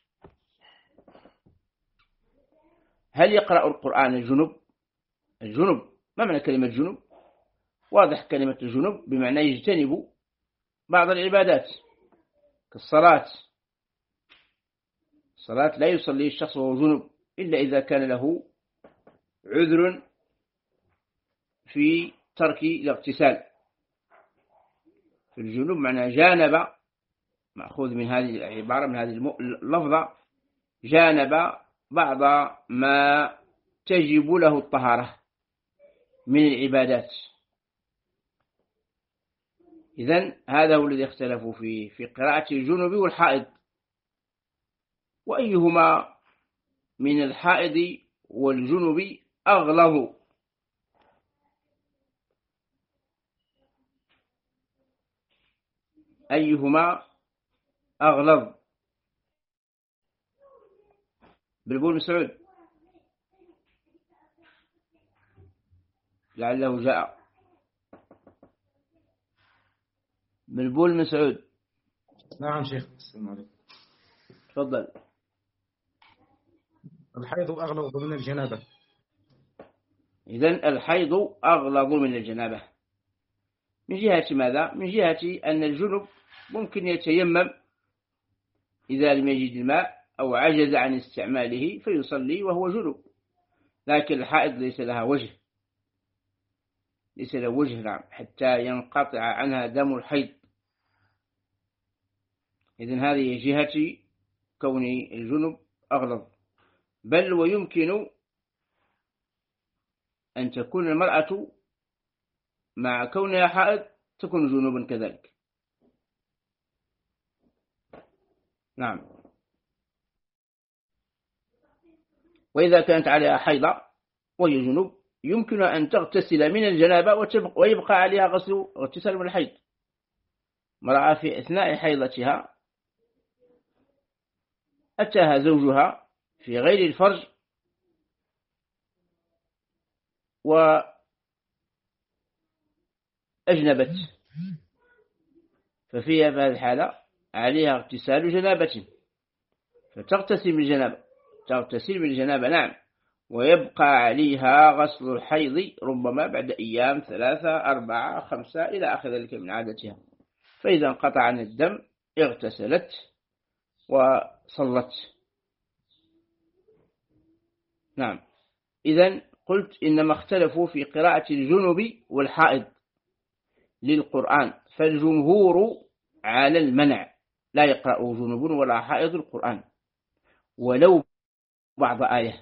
هل يقرأ القرآن الجنب؟ الجنب ما معنى كلمة جنب؟ واضح كلمة الجنب بمعنى يجتنب بعض العبادات كالصلاة. الصلاة لا يصلي الشخص وهو جنب إلا إذا كان له عذر في ترك الاغتسال. في الجنوب معنى جانب، مأخوذ من هذه العبارة من هذه اللفظة، جانب بعض ما تجب له الطهارة من العبادات. إذن هذا هو الذي اختلفوا فيه في قراءة الجنوب والحائض، وأيهما من الحائض والجنوب أغلظ؟ أيهما أغلظ؟ بلبول مسعود لعله جاء. بلبول مسعود. نعم شيخ. السلام عليكم. تفضل. الحيض أغلظ من الجنابة. إذن الحيض أغلظ من الجنابة من جهة ماذا؟ من جهة أن الجنب ممكن يتيمم إذا لم يجد الماء أو عجز عن استعماله فيصلي وهو جنب، لكن الحائض ليس لها وجه، ليس له وجه نعم حتى ينقطع عنها دم الحيض. إذن هذه جهة كون الجنب أغلظ. بل ويمكن أن تكون المرأة مع كونها حائض تكون جنوبا كذلك. نعم. وإذا كانت عليها حيضة وهي جنوب يمكن أن تغتسل من الجنابة ويبقى عليها اغتسال من الحيض. امرأة في أثناء حيضتها أتاها زوجها في غير الفرج وأجنبت، ففيها في هذه الحالة عليها اغتسال جنابة فتغتسل بالجنابة نعم، ويبقى عليها غسل الحيض ربما بعد أيام 3 4 5 إلى آخر ذلك من عادتها. فإذا انقطع عن الدم اغتسلت وصلت. نعم. إذن قلت إنما اختلفوا في قراءة الجنب والحائض للقرآن، فالجمهور على المنع، لا يقرأ جنب ولا حائض القرآن ولو بعض آية،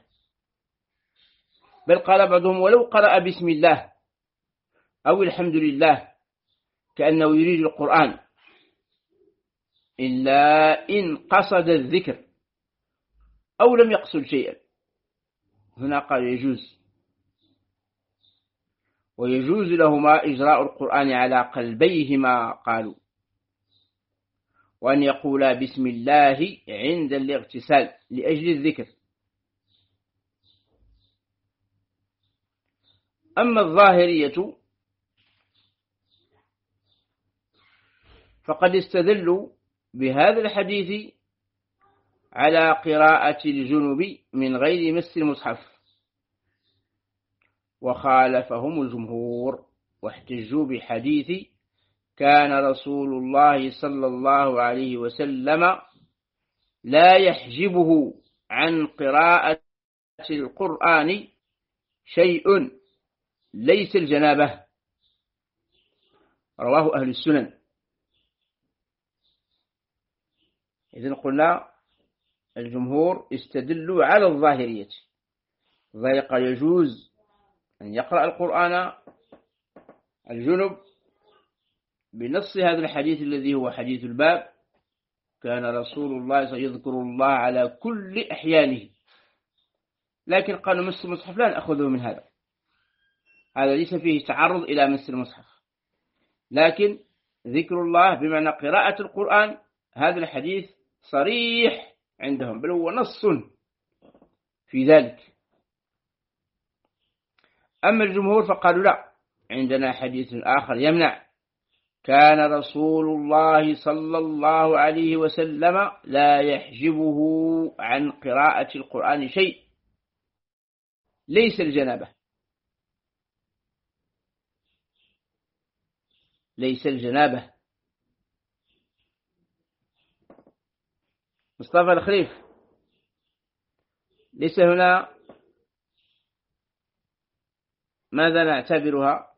بل قال بعضهم ولو قرأ بسم الله أو الحمد لله كأنه يريد القرآن، إلا إن قصد الذكر أو لم يقصد شيئا. هنا قال يجوز، ويجوز لهما إجراء القرآن على قلبيهما قالوا، وأن يقولا بسم الله عند الاغتسال لأجل الذكر. أما الظاهرية فقد استدلوا بهذا الحديث على قراءة الجنب من غير مس المصحف، وخالفهم الجمهور واحتجوا بحديث كان رسول الله صلى الله عليه وسلم لا يحجبه عن قراءة القرآن شيء ليس الجنابة، رواه أهل السنن. إذن قلنا الجمهور استدلوا على الظاهرية، قال يجوز أن يقرأ القرآن الجنب بنص هذا الحديث الذي هو حديث الباب، كان رسول الله يذكر الله على كل أحيانه. لكن قالوا مس المصحف لا نأخذه من هذا ليس فيه تعرض إلى مس المصحف، لكن ذكر الله بمعنى قراءة القرآن هذا الحديث صريح عندهم، بل هو نص في ذلك. أما الجمهور فقالوا لا، عندنا حديث آخر يمنع، كان رسول الله صلى الله عليه وسلم لا يحجبه عن قراءة القرآن شيء ليس الجنابة، مصطفى الخليف، ليس هنا ماذا نعتبرها؟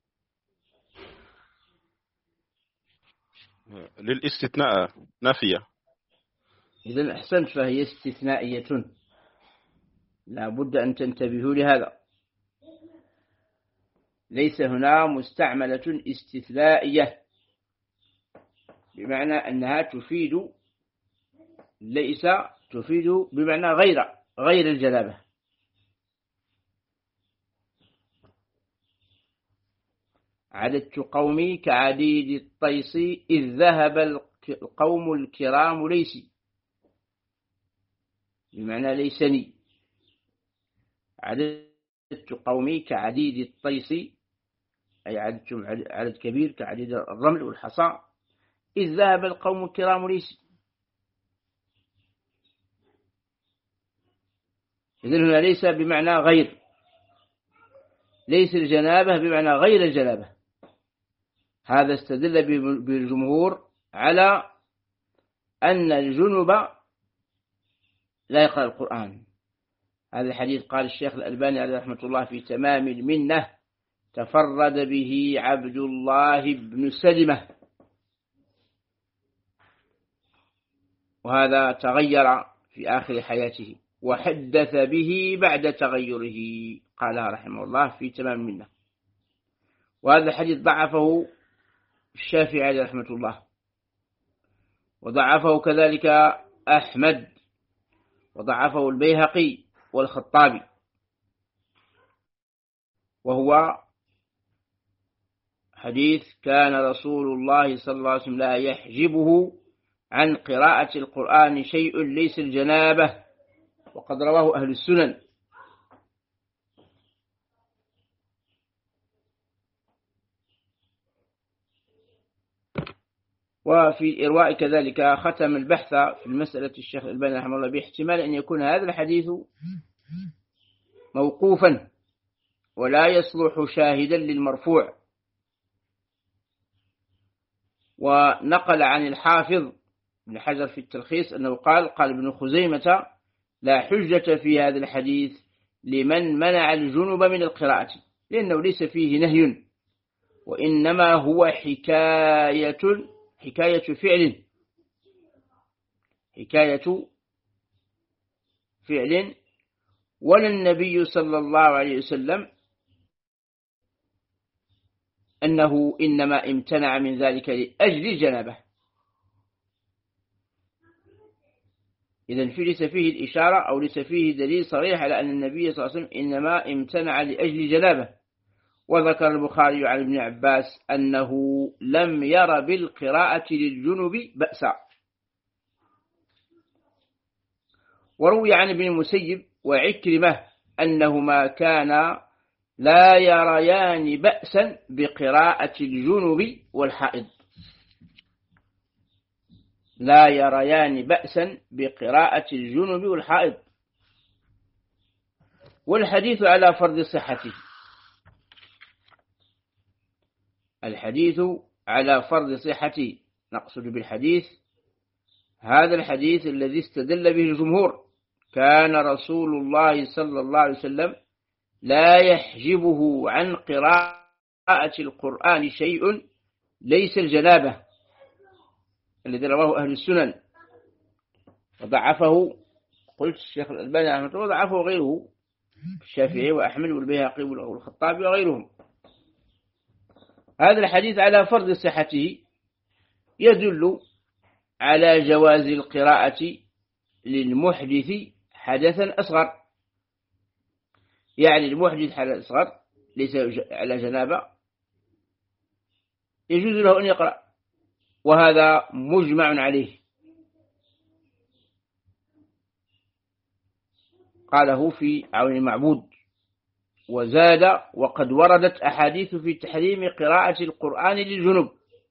للاستثناء نافية. إذن أحسنت، فهي استثنائية، لا بد أن تنتبهوا لهذا. ليس هنا مستعملة استثنائية بمعنى أنها تفيد، ليس تفيد بمعنى غير الجنابة. عددت قومي كعديد الطيس إذ ذهب القوم الكرام ليسي، بمعنى ليسني. عددت قومي كعديد الطيس أي عدد كبير كعديد الرمل والحصى، إذ ذهب القوم الكرام ليسي. إذن هنا ليس بمعنى غير، ليس الجنابة بمعنى غير الجنابة. هذا استدل بالجمهور على أن الجنب لا يقرأ القرآن. هذا الحديث قال الشيخ الألباني عليه رحمة الله في تمام المنة تفرد به عبد الله بن سلمة، وهذا تغير في آخر حياته، وحدث به بعد تغيره، قالها رحمه الله في تمام المنة. وهذا الحديث ضعفه الشافعي عليه رحمة الله، وضعفه كذلك أحمد، وضعفه البيهقي والخطابي، وهو حديث كان رسول الله صلى الله عليه وسلم لا يحجبه عن قراءة القرآن شيء ليس الجنابة، وقد رواه أهل السنن. وفي الإرواء كذلك ختم البحث في المسألة الشيخ الألباني رحمه الله باحتمال أن يكون هذا الحديث موقوفا ولا يصلح شاهدا للمرفوع. ونقل عن الحافظ ابن حجر في التلخيص أنه قال ابن خزيمة: لا حجة في هذا الحديث لمن منع الجنب من القراءة، لأنه ليس فيه نهي، وإنما هو حكاية فعل، ولا النبي صلى الله عليه وسلم أنه إنما امتنع من ذلك لأجل الجنابة. إذن ليس فيه الإشارة أو ليس فيه دليل صريح على أن النبي صلى الله عليه وسلم إنما امتنع لأجل الجنابة. وذكر البخاري عن ابن عباس أنه لم ير بالقراءة للجنب بأسا. وروي عن ابن المسيب وعكرمة أنهما كانا لا يريان بأسا بقراءة الجنب والحائض، لا يريان بأسا بقراءة الجنب والحائض. والحديث على فرض صحته، الحديث على فرض صحته، نقصد بالحديث هذا الحديث الذي استدل به الجمهور: كان رسول الله صلى الله عليه وسلم لا يحجبه عن قراءة القرآن شيء ليس الجنابة، الذي رواه أهل السنن وضعفه، قلت الشيخ الألباني رحمه الله وضعفه غيره، الشافعي وأحمد والبيهقي والخطابي وغيرهم. هذا الحديث على فرض صحته يدل على جواز القراءة للمحدث حدثا أصغر، يعني المحدث حدث أصغر ليس على جنابة يجوز له أن يقرأ، وهذا مجمع عليه، قاله في عون المعبود. وزاد: وقد وردت أحاديث في تحريم قراءة القرآن للجنب،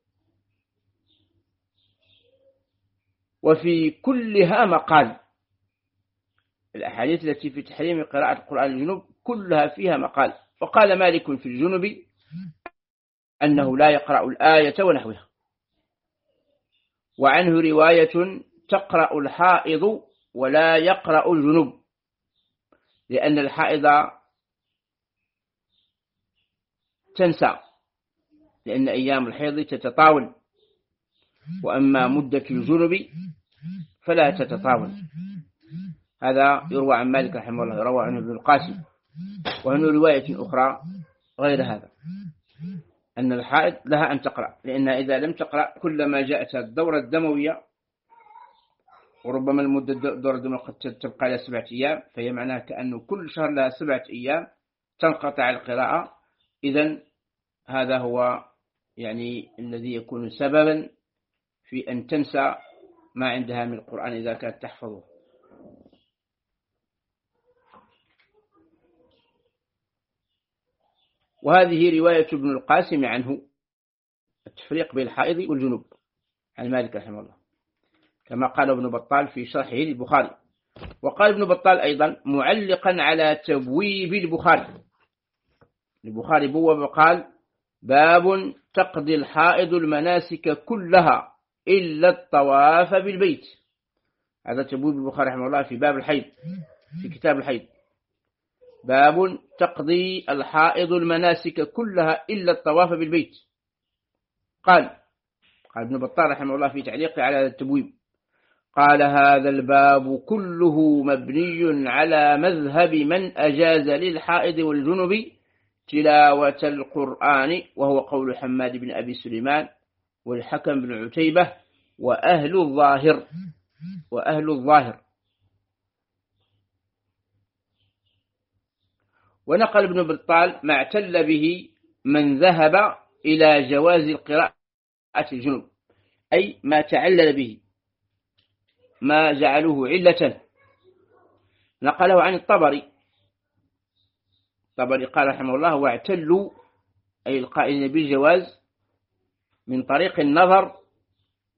وفي كلها مقال. الأحاديث التي في تحريم قراءة القرآن للجنب كلها فيها مقال. وقال مالك في الجنب أنه لا يقرأ الآية ونحوها. وعنه رواية: تقرأ الحائض ولا يقرأ الجنب، لأن الحائض تنسى، لأن أيام الحيض تتطاول، وأما مدة الجنب فلا تتطاول. هذا يروى عن مالك رحمه الله، روى عنه ابن القاسم. وهنا رواية أخرى غير هذا، أن الحائض لها أن تقرأ، لأنها إذا لم تقرأ كلما جاءت الدورة الدموية، وربما المدة الدورة الدموية قد تبقى لها 7 أيام، فهي معناها كأنه كل شهر لها 7 أيام تنقطع القراءة. إذن هذا هو يعني الذي يكون سببا في أن تنسى ما عندها من القرآن إذا كانت تحفظه. وهذه رواية ابن القاسم عنه، التفريق بين الحائض والجنوب، عن مالك رحمه الله، كما قال ابن بطال في شرحه للبخاري. وقال ابن بطال أيضا معلقا على تبويب البخاري بوب وقال: باب تقضي الحائض المناسك كلها إلا الطواف بالبيت. هذا تبويب البخاري رحمه الله في باب الحيض، في كتاب الحيض: باب تقضي الحائض المناسك كلها إلا الطواف بالبيت. قال ابن بطال رحمه الله في تعليقه على هذا التبويب: قال: هذا الباب كله مبني على مذهب من أجاز للحائض والجنب تلاوة القرآن، وهو قول حماد بن أبي سليمان والحكم بن عتيبة وأهل الظاهر. ونقل ابن بطال ما اعتل به من ذهب إلى جواز القراءة الجنوب، أي ما تعلل به، ما جعلوه علة. نقله عن الطبري قال رحمه الله: واعتلوا، أي القائلين بالجواز، من طريق النظر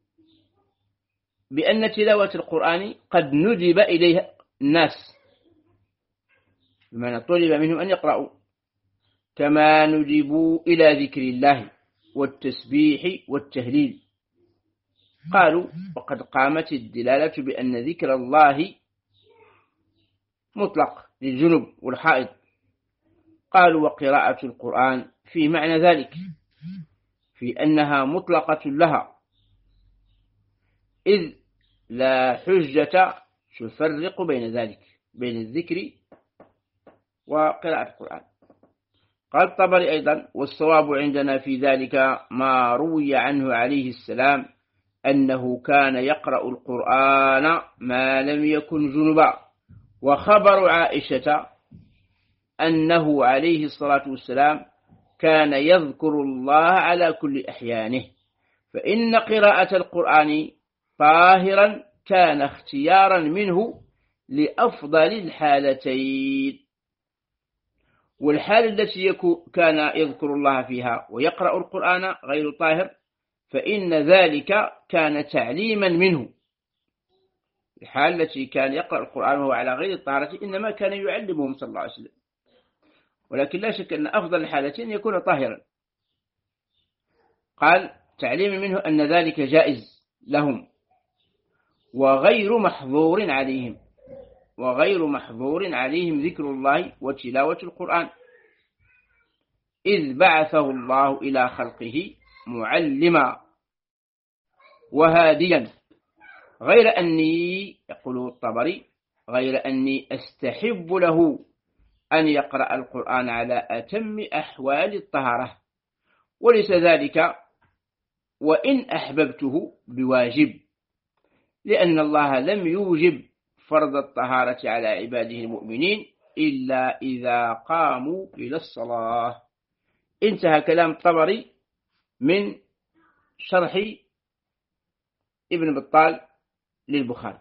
بأن تلاوة القرآن قد ندب إليها الناس، بمعنى طلب منهم أن يقرأوا، كما ندبوا إلى ذكر الله والتسبيح والتهليل. قالوا وقد قامت الدلالة بأن ذكر الله مطلق للجنب والحائض. قالوا وقراءة القرآن في معنى ذلك، في أنها مطلقة لها، إذ لا حجة تفرق بين ذلك، بين الذكر وقراءة القرآن. قال الطبري أيضا والصواب عندنا في ذلك ما روي عنه عليه السلام أنه كان يقرأ القرآن ما لم يكن جنبا، وخبر عائشة أنه عليه الصلاة والسلام كان يذكر الله على كل أحيانه، فإن قراءة القرآن طاهرا كان اختيارا منه لأفضل الحالتين. والحال التي كان يذكر الله فيها ويقرأ القرآن غير طاهر فإن ذلك كان تعليما منه. الحال التي كان يقرأ القرآن وهو على غير الطهارة إنما كان يعلمهم صلى الله عليه وسلم، ولكن لا شك أن أفضل الحالتين يكون طاهرا. قال تعليم منه أن ذلك جائز لهم وغير محظور عليهم، وغير محظور عليهم ذكر الله وتلاوة القرآن، إذ بعثه الله إلى خلقه معلما وهاديا، غير أني يقول الطبري غير أني أستحب له أن يقرأ القرآن على أتم أحوال الطهارة، وليس ذلك وإن أحببته بواجب، لأن الله لم يوجب فرض الطهارة على عباده المؤمنين إلا إذا قاموا إلى الصلاة. انتهى كلام الطبري من شرح ابن بطال للبخاري.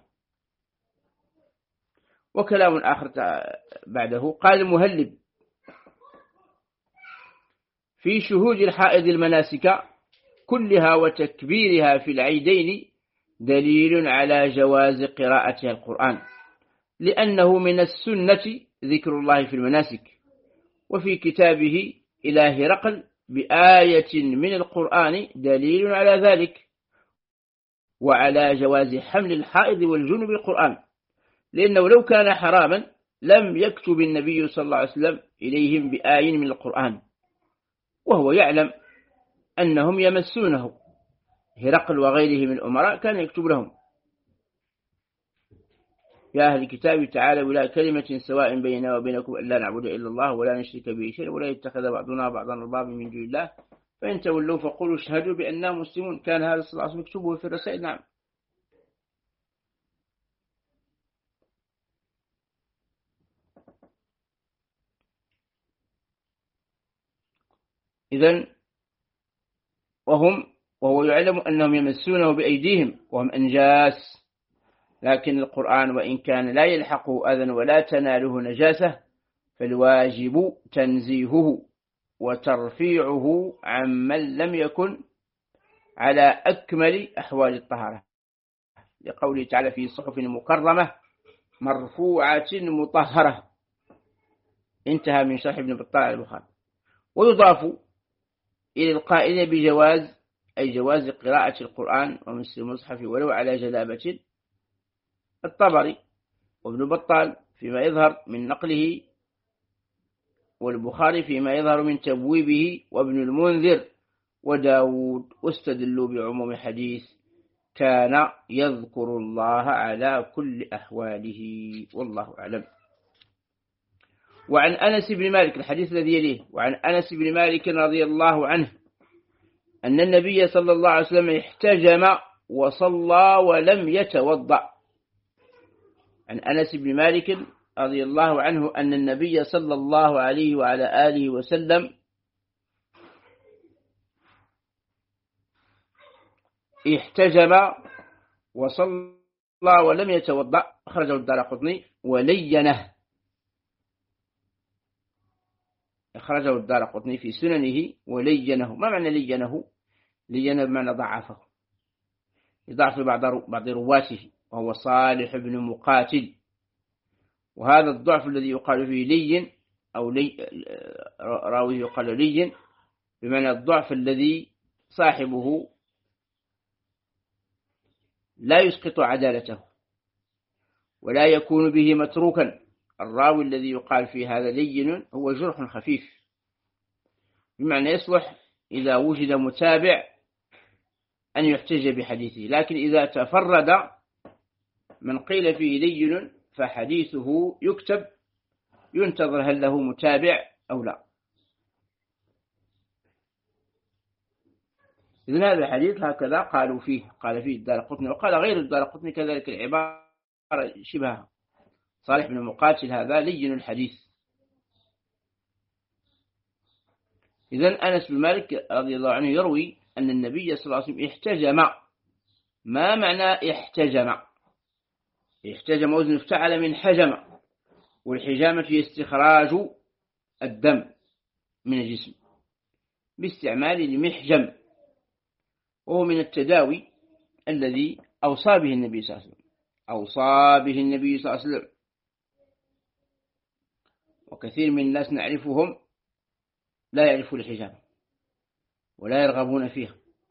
وكلام آخر بعده قال المهلب في شهود الحائض المناسك كلها وتكبيرها في العيدين دليل على جواز قراءتها القرآن، لأنه من السنة ذكر الله في المناسك. وفي كتابه إلى هرقل بآية من القرآن دليل على ذلك، وعلى جواز حمل الحائض والجنب القرآن، لأنه لو كان حراما لم يكتب النبي صلى الله عليه وسلم إليهم بآية من القرآن، وهو يعلم أنهم يمسونه. هرقل وغيره من الأمراء كان يكتب لهم يا أهل الكتاب تعالوا إلى كلمة سواء بيننا وبينكم ألا نعبد إلا الله ولا نشرك به شيئا ولا يتخذ بعضنا بعضا أربابا من دون الله فإن تولوا فقولوا اشهدوا بأننا مسلمون. كان هذا صلى الله عليه وسلم يكتبه في الرسائل. نعم. إذن وهو يعلم أنهم يمسونه بأيديهم وهم أنجاس، لكن القرآن وإن كان لا يلحقه أذى ولا تناله نجاسة فالواجب تنزيهه وترفيعه عمن لم يكن على أكمل أحوال الطهارة، لقوله تعالى في صحف مكرمة مرفوعة مطهرة. انتهى من شرح ابن بطال على البخاري. ويضاف إلى القائل بجواز أي جواز قراءة القرآن ومس المصحف ولو على جلابة الطبري وابن بطال فيما يظهر من نقله، والبخاري فيما يظهر من تبويبه، وابن المنذر وداود، واستدلوا بعموم حديث كان يذكر الله على كل أحواله. والله أعلم. وعن أنس بن مالك الحديث الذي يليه، وعن أنس بن مالك رضي الله عنه أن النبي صلى الله عليه وسلم احتجم وصلى ولم يتوضأ. عن أنس بن مالك رضي الله عنه أن النبي صلى الله عليه وعلى آله وسلم احتجم وصلى ولم يتوضأ، أخرجه الدارقطني ولينه، أخرجه الدارقطني في سننه ولينه. ما معنى لينه؟ لينه بمعنى ضعفه، لضعف بعض رواته وهو صالح بن مقاتل. وهذا الضعف الذي يقال فيه لين أو راوي يقال لين بمعنى الضعف الذي صاحبه لا يسقط عدالته ولا يكون به متروكا. الراوي الذي يقال فيه هذا لين هو جرح خفيف، بمعنى يصلح إذا وجد متابع أن يحتج بحديثه، لكن إذا تفرد من قيل فيه لين فحديثه يكتب ينتظر هل له متابع أو لا. إذن هذا الحديث هكذا قال فيه الدارقطني، وقال غير الدارقطني كذلك العبارة شبهها. صالح بن مقاتل هذا لين الحديث. إذن أنس بن مالك رضي الله عنه يروي أن النبي صلى الله عليه وسلم احتجم. ما معنى احتجم؟ احتجم وزن افتعل من حجم، والحجامة هي استخراج الدم من الجسم باستعمال المحجم، وهو من التداوي الذي أوصى به النبي صلى الله عليه وسلم. أوصى به النبي صلى الله عليه وسلم، وكثير من الناس نعرفهم لا يعرفوا الحجامة ولا يرغبون فيها،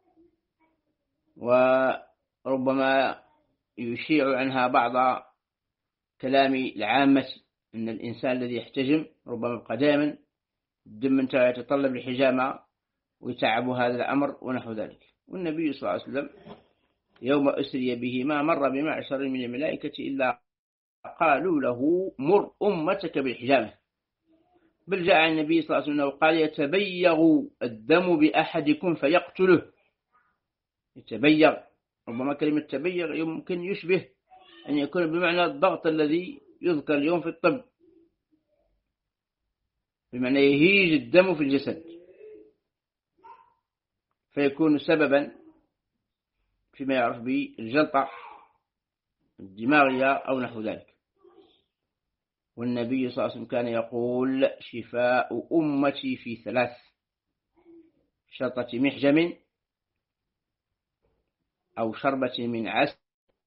وربما يشيع عنها بعض كلام العامة أن الإنسان الذي يحتجم ربما يبقى دائما الدم متاعه يتطلب الحجامة ويتعب هذا الأمر ونحو ذلك. والنبي صلى الله عليه وسلم يوم أسري به ما مر بمعشر من الملائكة إلا قالوا له مر أمتك بالحجامة، بل جاء عن النبي صلى الله عليه وسلم وقال يتبيغ الدم بأحدكم فيقتله. يتبيغ، ربما كلمة تبيغ يمكن يشبه أن يكون بمعنى الضغط الذي يذكر اليوم في الطب، بمعنى يهيج الدم في الجسد فيكون سببا فيما يعرف بالجلطة الدماغية أو نحو ذلك. والنبي صلى الله عليه وسلم كان يقول شفاء أمتي في ثلاث: شرطة محجم أو شربة من عسل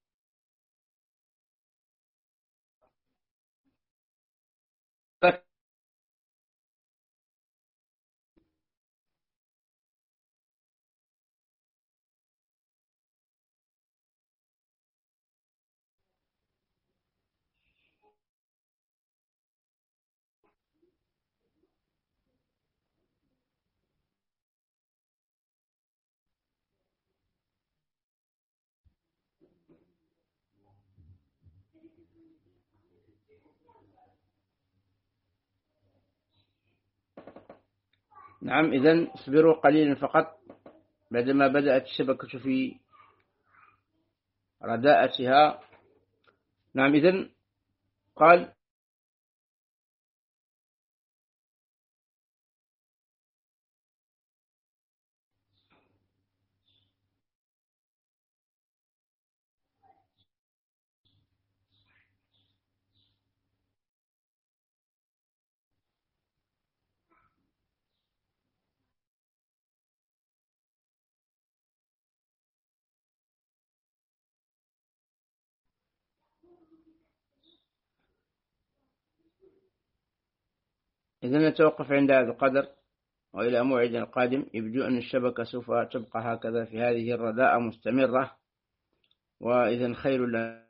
نعم. إذن اصبروا قليلا فقط بعدما بدأت الشبكة في رداءتها. نعم. إذن قال إذن نتوقف عند هذا القدر، وإلى موعد القادم. يبدو أن الشبكة سوف تبقى هكذا في هذه الرداءة مستمرة، وإذن خير لنا